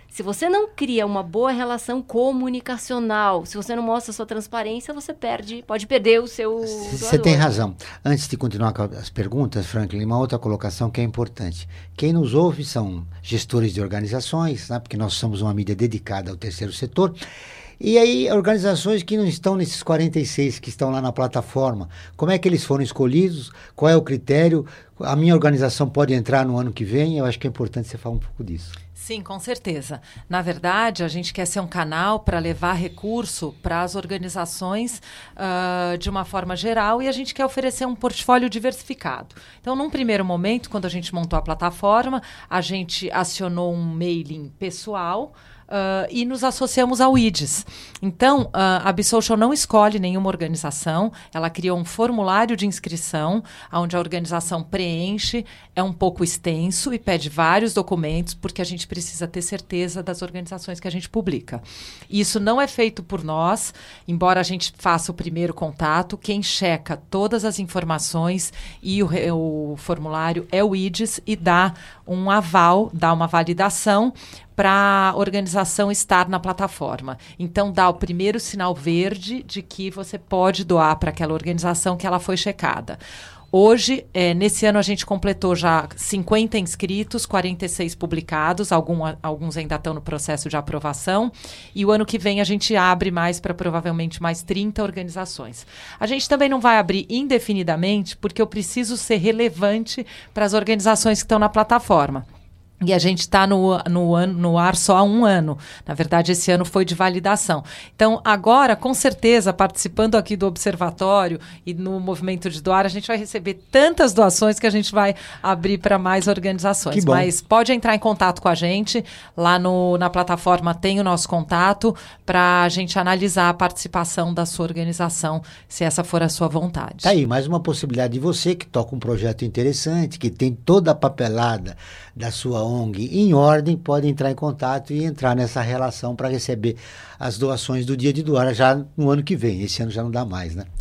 Se você não cria uma boa relação comunicacional, se você não mostra a sua transparência, você perde, pode perder o seu Você doador. tem razão. Antes de continuar com as perguntas, Franklin, uma outra colocação que é importante. Quem nos ouve são gestores de organizações, né, porque nós somos uma mídia dedicada ao terceiro setor. E aí, organizações que não estão nesses quarenta e seis que estão lá na plataforma, como é que eles foram escolhidos? Qual é o critério? A minha organização pode entrar no ano que vem? Eu acho que é importante você falar um pouco disso. Sim, com certeza. Na verdade, a gente quer ser um canal para levar recurso para as organizações uh, de uma forma geral e a gente quer oferecer um portfólio diversificado. Então, num primeiro momento, quando a gente montou a plataforma, a gente acionou um mailing pessoal Uh, e nos associamos ao I D S. Então, uh, a BeSocial não escolhe nenhuma organização, ela criou um formulário de inscrição, onde a organização preenche, é um pouco extenso e pede vários documentos, porque a gente precisa ter certeza das organizações que a gente publica. Isso não é feito por nós, embora a gente faça o primeiro contato, quem checa todas as informações e o, o formulário é o I D S e dá um aval, dá uma validação para a organização estar na plataforma. Então, dá o primeiro sinal verde de que você pode doar para aquela organização que ela foi checada. Hoje, é, nesse ano, a gente completou já cinquenta inscritos, quarenta e seis publicados, algum, alguns ainda estão no processo de aprovação, e o ano que vem a gente abre mais para provavelmente mais trinta organizações. A gente também não vai abrir indefinidamente, porque eu preciso ser relevante para as organizações que estão na plataforma. E a gente está no, no, no ar só há um ano. Na verdade, esse ano foi de validação. Então, agora, com certeza, participando aqui do Observatório e no movimento de doar, a gente vai receber tantas doações que a gente vai abrir para mais organizações. Mas pode entrar em contato com a gente. Lá no, na plataforma tem o nosso contato para a gente analisar a participação da sua organização, se essa for a sua vontade. Tá aí, mais uma possibilidade de você que toca um projeto interessante, que tem toda a papelada da sua O N G em ordem, pode entrar em contato e entrar nessa relação para receber as doações do Dia de Doar já no ano que vem. Esse ano já não dá mais, né?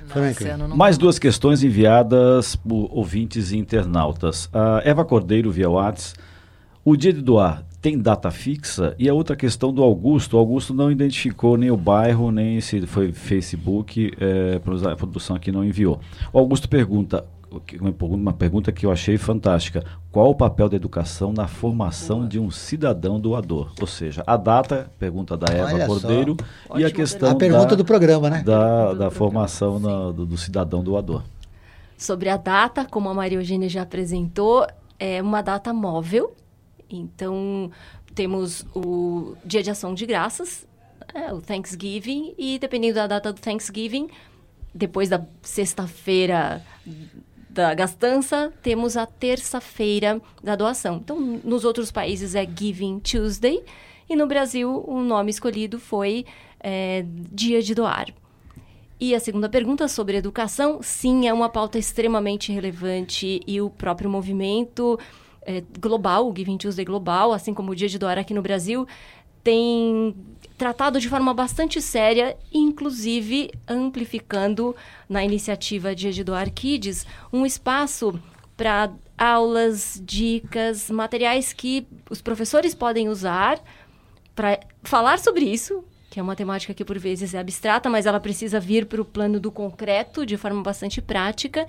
Não, mais duas questões enviadas por ouvintes e internautas. A Eva Cordeiro, via WhatsApp. O Dia de Doar tem data fixa? E a outra questão do Augusto. O Augusto não identificou nem o bairro, nem se foi Facebook. É, a produção aqui não enviou. O Augusto pergunta... Uma pergunta que eu achei fantástica. Qual o papel da educação na formação de um cidadão doador? Ou seja, a data, pergunta da Eva Olha Cordeiro, só. e Ótima a questão a pergunta da, do programa, né? Da, do da programa. formação na, do, do cidadão doador. Sobre a data, como a Maria Eugênia já apresentou, é uma data móvel. Então, temos o Dia de Ação de Graças, é, o Thanksgiving, e dependendo da data do Thanksgiving, depois da sexta-feira da gastança, temos a terça-feira da doação. Então, nos outros países é Giving Tuesday, e no Brasil o nome escolhido foi é, Dia de Doar. E a segunda pergunta sobre educação, sim, é uma pauta extremamente relevante, e o próprio movimento é, global, o Giving Tuesday global, assim como o Dia de Doar aqui no Brasil, tem tratado de forma bastante séria, inclusive amplificando na iniciativa Dia de Doar Kids um espaço para aulas, dicas, materiais que os professores podem usar para falar sobre isso, que é uma temática que por vezes é abstrata, mas ela precisa vir para o plano do concreto de forma bastante prática,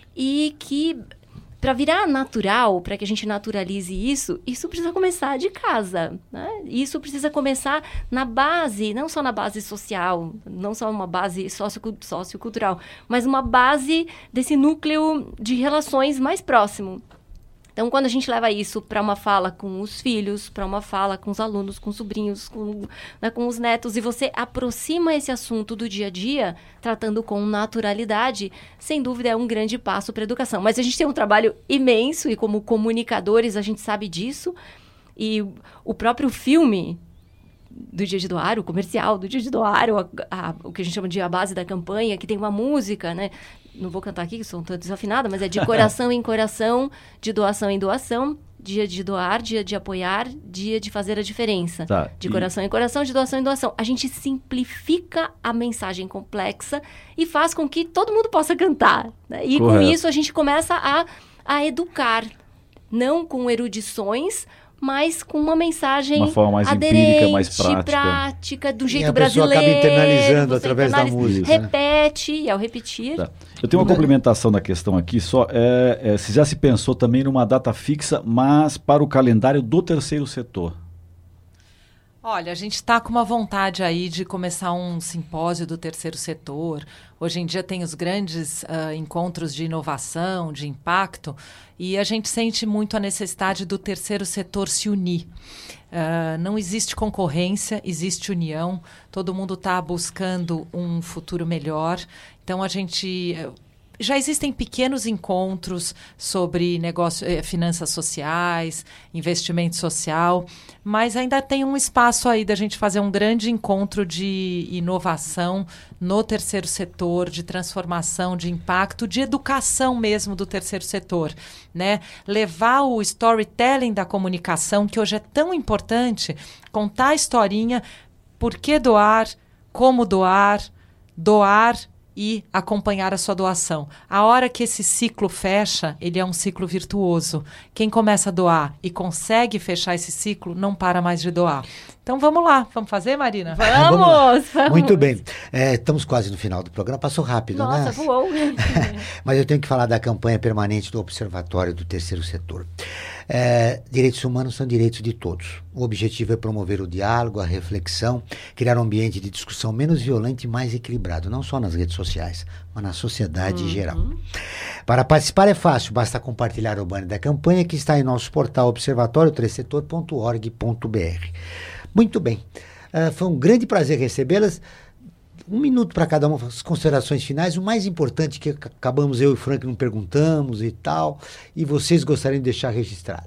e que para virar natural, para que a gente naturalize isso, isso precisa começar de casa, né? Isso precisa começar na base, não só na base social, não só uma base sociocultural, mas uma base desse núcleo de relações mais próximo. Então, quando a gente leva isso para uma fala com os filhos, para uma fala com os alunos, com os sobrinhos, com, né, com os netos, e você aproxima esse assunto do dia a dia, tratando com naturalidade, sem dúvida é um grande passo para a educação. Mas a gente tem um trabalho imenso, e como comunicadores a gente sabe disso, e o próprio filme do Dia de Doar, o comercial do Dia de Doar, o, a, o que a gente chama de a base da campanha, que tem uma música, né? Não vou cantar aqui, que sou um tanto desafinada, mas é de coração em coração, de doação em doação, dia de doar, dia de apoiar, dia de fazer a diferença. Tá, de e... coração em coração, de doação em doação. A gente simplifica a mensagem complexa e faz com que todo mundo possa cantar, né? E Correto. Com isso a gente começa a, a educar, não com erudições, mas com uma mensagem uma forma mais aderente, empírica, mais prática. prática, do jeito e a brasileiro. pessoa acaba internalizando você através internaliza, da música. repete, né? E ao repetir... Tá. Eu tenho uma complementação da questão aqui, só é, é, se já se pensou também numa data fixa, mas para o calendário do terceiro setor. Olha, a gente está com uma vontade aí de começar um simpósio do terceiro setor. Hoje em dia tem os grandes uh, encontros de inovação, de impacto, e a gente sente muito a necessidade do terceiro setor se unir. Uh, não existe concorrência, existe união. Todo mundo está buscando um futuro melhor. Então, a gente... Já existem pequenos encontros sobre negócio, eh, finanças sociais, investimento social, mas ainda tem um espaço aí da gente fazer um grande encontro de inovação no terceiro setor, de transformação, de impacto, de educação mesmo do terceiro setor, né? Levar o storytelling da comunicação, que hoje é tão importante, contar a historinha, por que doar, como doar, doar e acompanhar a sua doação. A hora que esse ciclo fecha, ele é um ciclo virtuoso. Quem começa a doar e consegue fechar esse ciclo, não para mais de doar. Então vamos lá, vamos fazer, Marina? Vamos! vamos, vamos. Muito bem, é, estamos quase no final do programa, passou rápido, Nossa, né? Nossa, voou! Mas eu tenho que falar da campanha permanente do Observatório do Terceiro Setor. É, direitos humanos são direitos de todos. O objetivo é promover o diálogo, a reflexão, criar um ambiente de discussão menos violento e mais equilibrado, não só nas redes sociais, mas na sociedade uhum. em geral. Para participar é fácil, basta compartilhar o banner da campanha que está em nosso portal observatório três setor ponto org ponto br. Muito bem, uh, foi um grande prazer recebê-las. Um minuto para cada uma, as considerações finais. O mais importante que acabamos eu e o Frank não perguntamos e tal, e vocês gostariam de deixar registrado.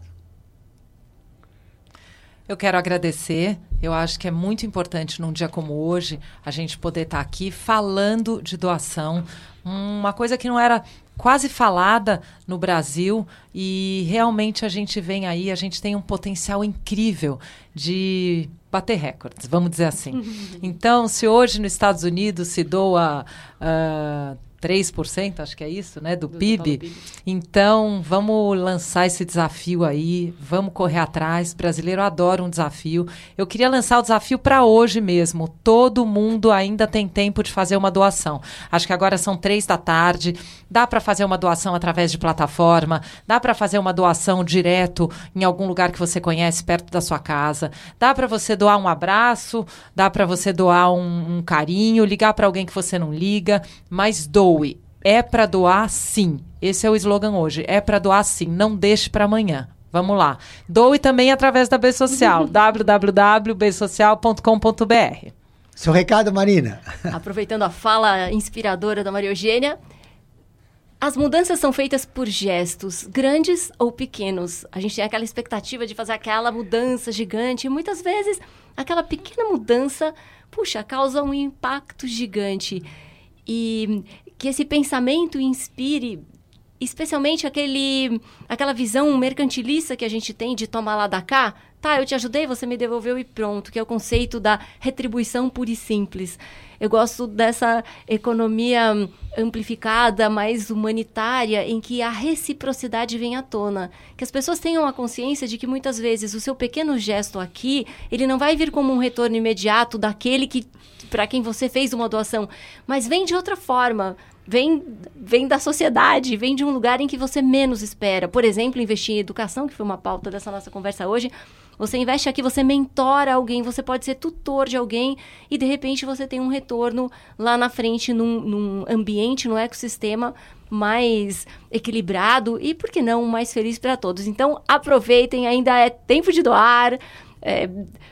Eu quero agradecer. Eu acho que é muito importante num dia como hoje a gente poder estar aqui falando de doação, uma coisa que não era quase falada no Brasil, e realmente a gente vem aí, a gente tem um potencial incrível de bater recordes, vamos dizer assim. Então, se hoje nos Estados Unidos se doa uh, três por cento, acho que é isso, né, do, do P I B, P I B, então vamos lançar esse desafio aí, vamos correr atrás. Brasileiro adora um desafio. Eu queria lançar o desafio para hoje mesmo. Todo mundo ainda tem tempo de fazer uma doação. Acho que agora são três da tarde, dá para fazer uma doação através de plataforma, dá para fazer uma doação direto em algum lugar que você conhece, perto da sua casa, dá para você doar um abraço, dá para você doar um, um carinho, ligar para alguém que você não liga, mas doe. É para doar sim. Esse é o slogan hoje. É para doar sim. Não deixe para amanhã. Vamos lá. Doe também através da B Social. w w w ponto b social ponto com ponto b r. Seu recado, Marina. Aproveitando a fala inspiradora da Maria Eugênia, as mudanças são feitas por gestos, grandes ou pequenos. A gente tem aquela expectativa de fazer aquela mudança gigante. E muitas vezes, aquela pequena mudança, puxa, causa um impacto gigante. E que esse pensamento inspire, especialmente aquele, aquela visão mercantilista que a gente tem de tomar lá da cá. Tá, eu te ajudei, você me devolveu e pronto, que é o conceito da retribuição pura e simples. Eu gosto dessa economia amplificada, mais humanitária, em que a reciprocidade vem à tona. Que as pessoas tenham a consciência de que muitas vezes o seu pequeno gesto aqui, ele não vai vir como um retorno imediato daquele que, para quem você fez uma doação, mas vem de outra forma. Vem, vem da sociedade, vem de um lugar em que você menos espera. Por exemplo, investir em educação, que foi uma pauta dessa nossa conversa hoje. Você investe aqui, você mentora alguém, você pode ser tutor de alguém e, de repente, você tem um retorno lá na frente num, num ambiente, num ecossistema mais equilibrado e, por que não, mais feliz para todos. Então, aproveitem, ainda é tempo de doar, é,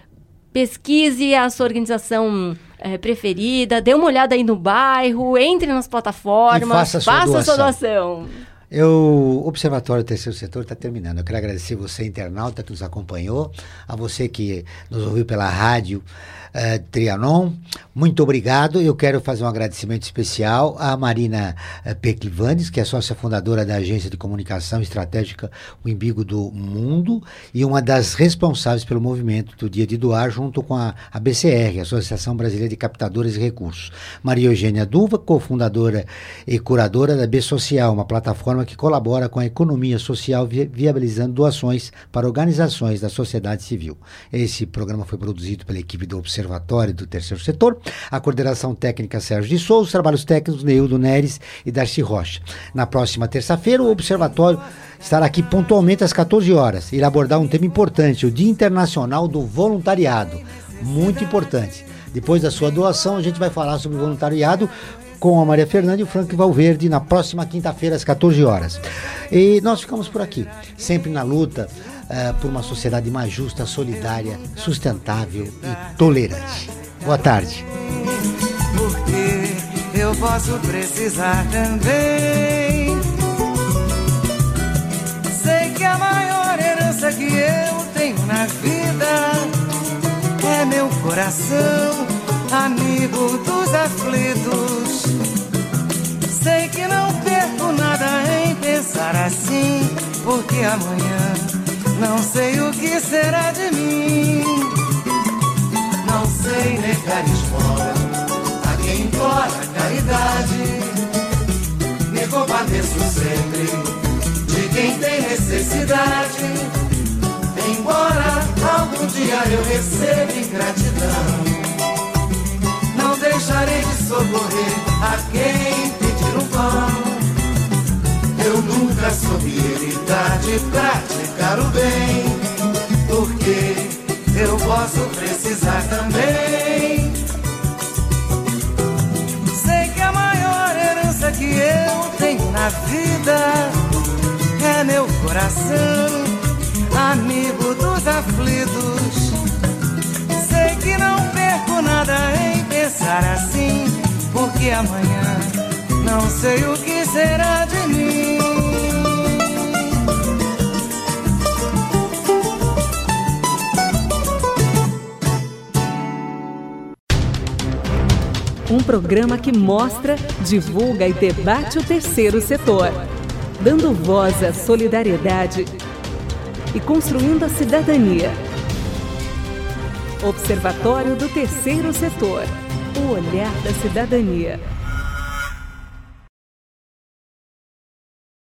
pesquise a sua organização é, preferida, dê uma olhada aí no bairro, entre nas plataformas, faça a sua faça doação. a sua doação. Eu, o Observatório Terceiro Setor está terminando. Eu quero agradecer você, internauta, que nos acompanhou, a você que nos ouviu pela rádio. uh, Trianon. Muito obrigado. Eu quero fazer um agradecimento especial à Marina uh, Peclivanes, que é sócia fundadora da Agência de Comunicação Estratégica O Imbigo do Mundo e uma das responsáveis pelo movimento do Dia de Doar, junto com a, a B C R, Associação Brasileira de Captadores de Recursos. Maria Eugênia Duva, cofundadora e curadora da B Social, uma plataforma que colabora com a economia social, vi- viabilizando doações para organizações da sociedade civil. Esse programa foi produzido pela equipe do Observatório do Terceiro Setor, a coordenação técnica Sérgio de Souza, os trabalhos técnicos Neildo Neres e Darcy Rocha. Na próxima terça-feira, o Observatório estará aqui pontualmente às catorze horas. Irá abordar um tema importante, o Dia Internacional do Voluntariado. Muito importante. Depois da sua doação, a gente vai falar sobre voluntariado com a Maria Fernanda e o Frank Valverde na próxima quinta-feira às catorze horas. E nós ficamos por aqui, sempre na luta uh, por uma sociedade mais justa, solidária, sustentável e tolerante. Boa tarde. Porque eu posso precisar também. Sei que a maior herança que eu tenho na vida é meu coração, amigo dos aflitos. Sei que não perco nada em pensar assim, porque amanhã não sei o que será de mim. Não sei negar esmola a quem implora caridade. Me compadeço sempre de quem tem necessidade. Embora algum dia eu receba ingratidão, não deixarei de socorrer a quem pedir um pão. Eu nunca soube evitar de praticar o bem, porque eu posso precisar também. Sei que a maior herança que eu tenho na vida é meu coração, amigo dos aflitos. Sei que não perco nada em pensar assim, porque amanhã não sei o que será de mim. Um programa que mostra, divulga e debate o terceiro setor, dando voz à solidariedade e construindo a cidadania. Observatório do Terceiro Setor, o olhar da cidadania.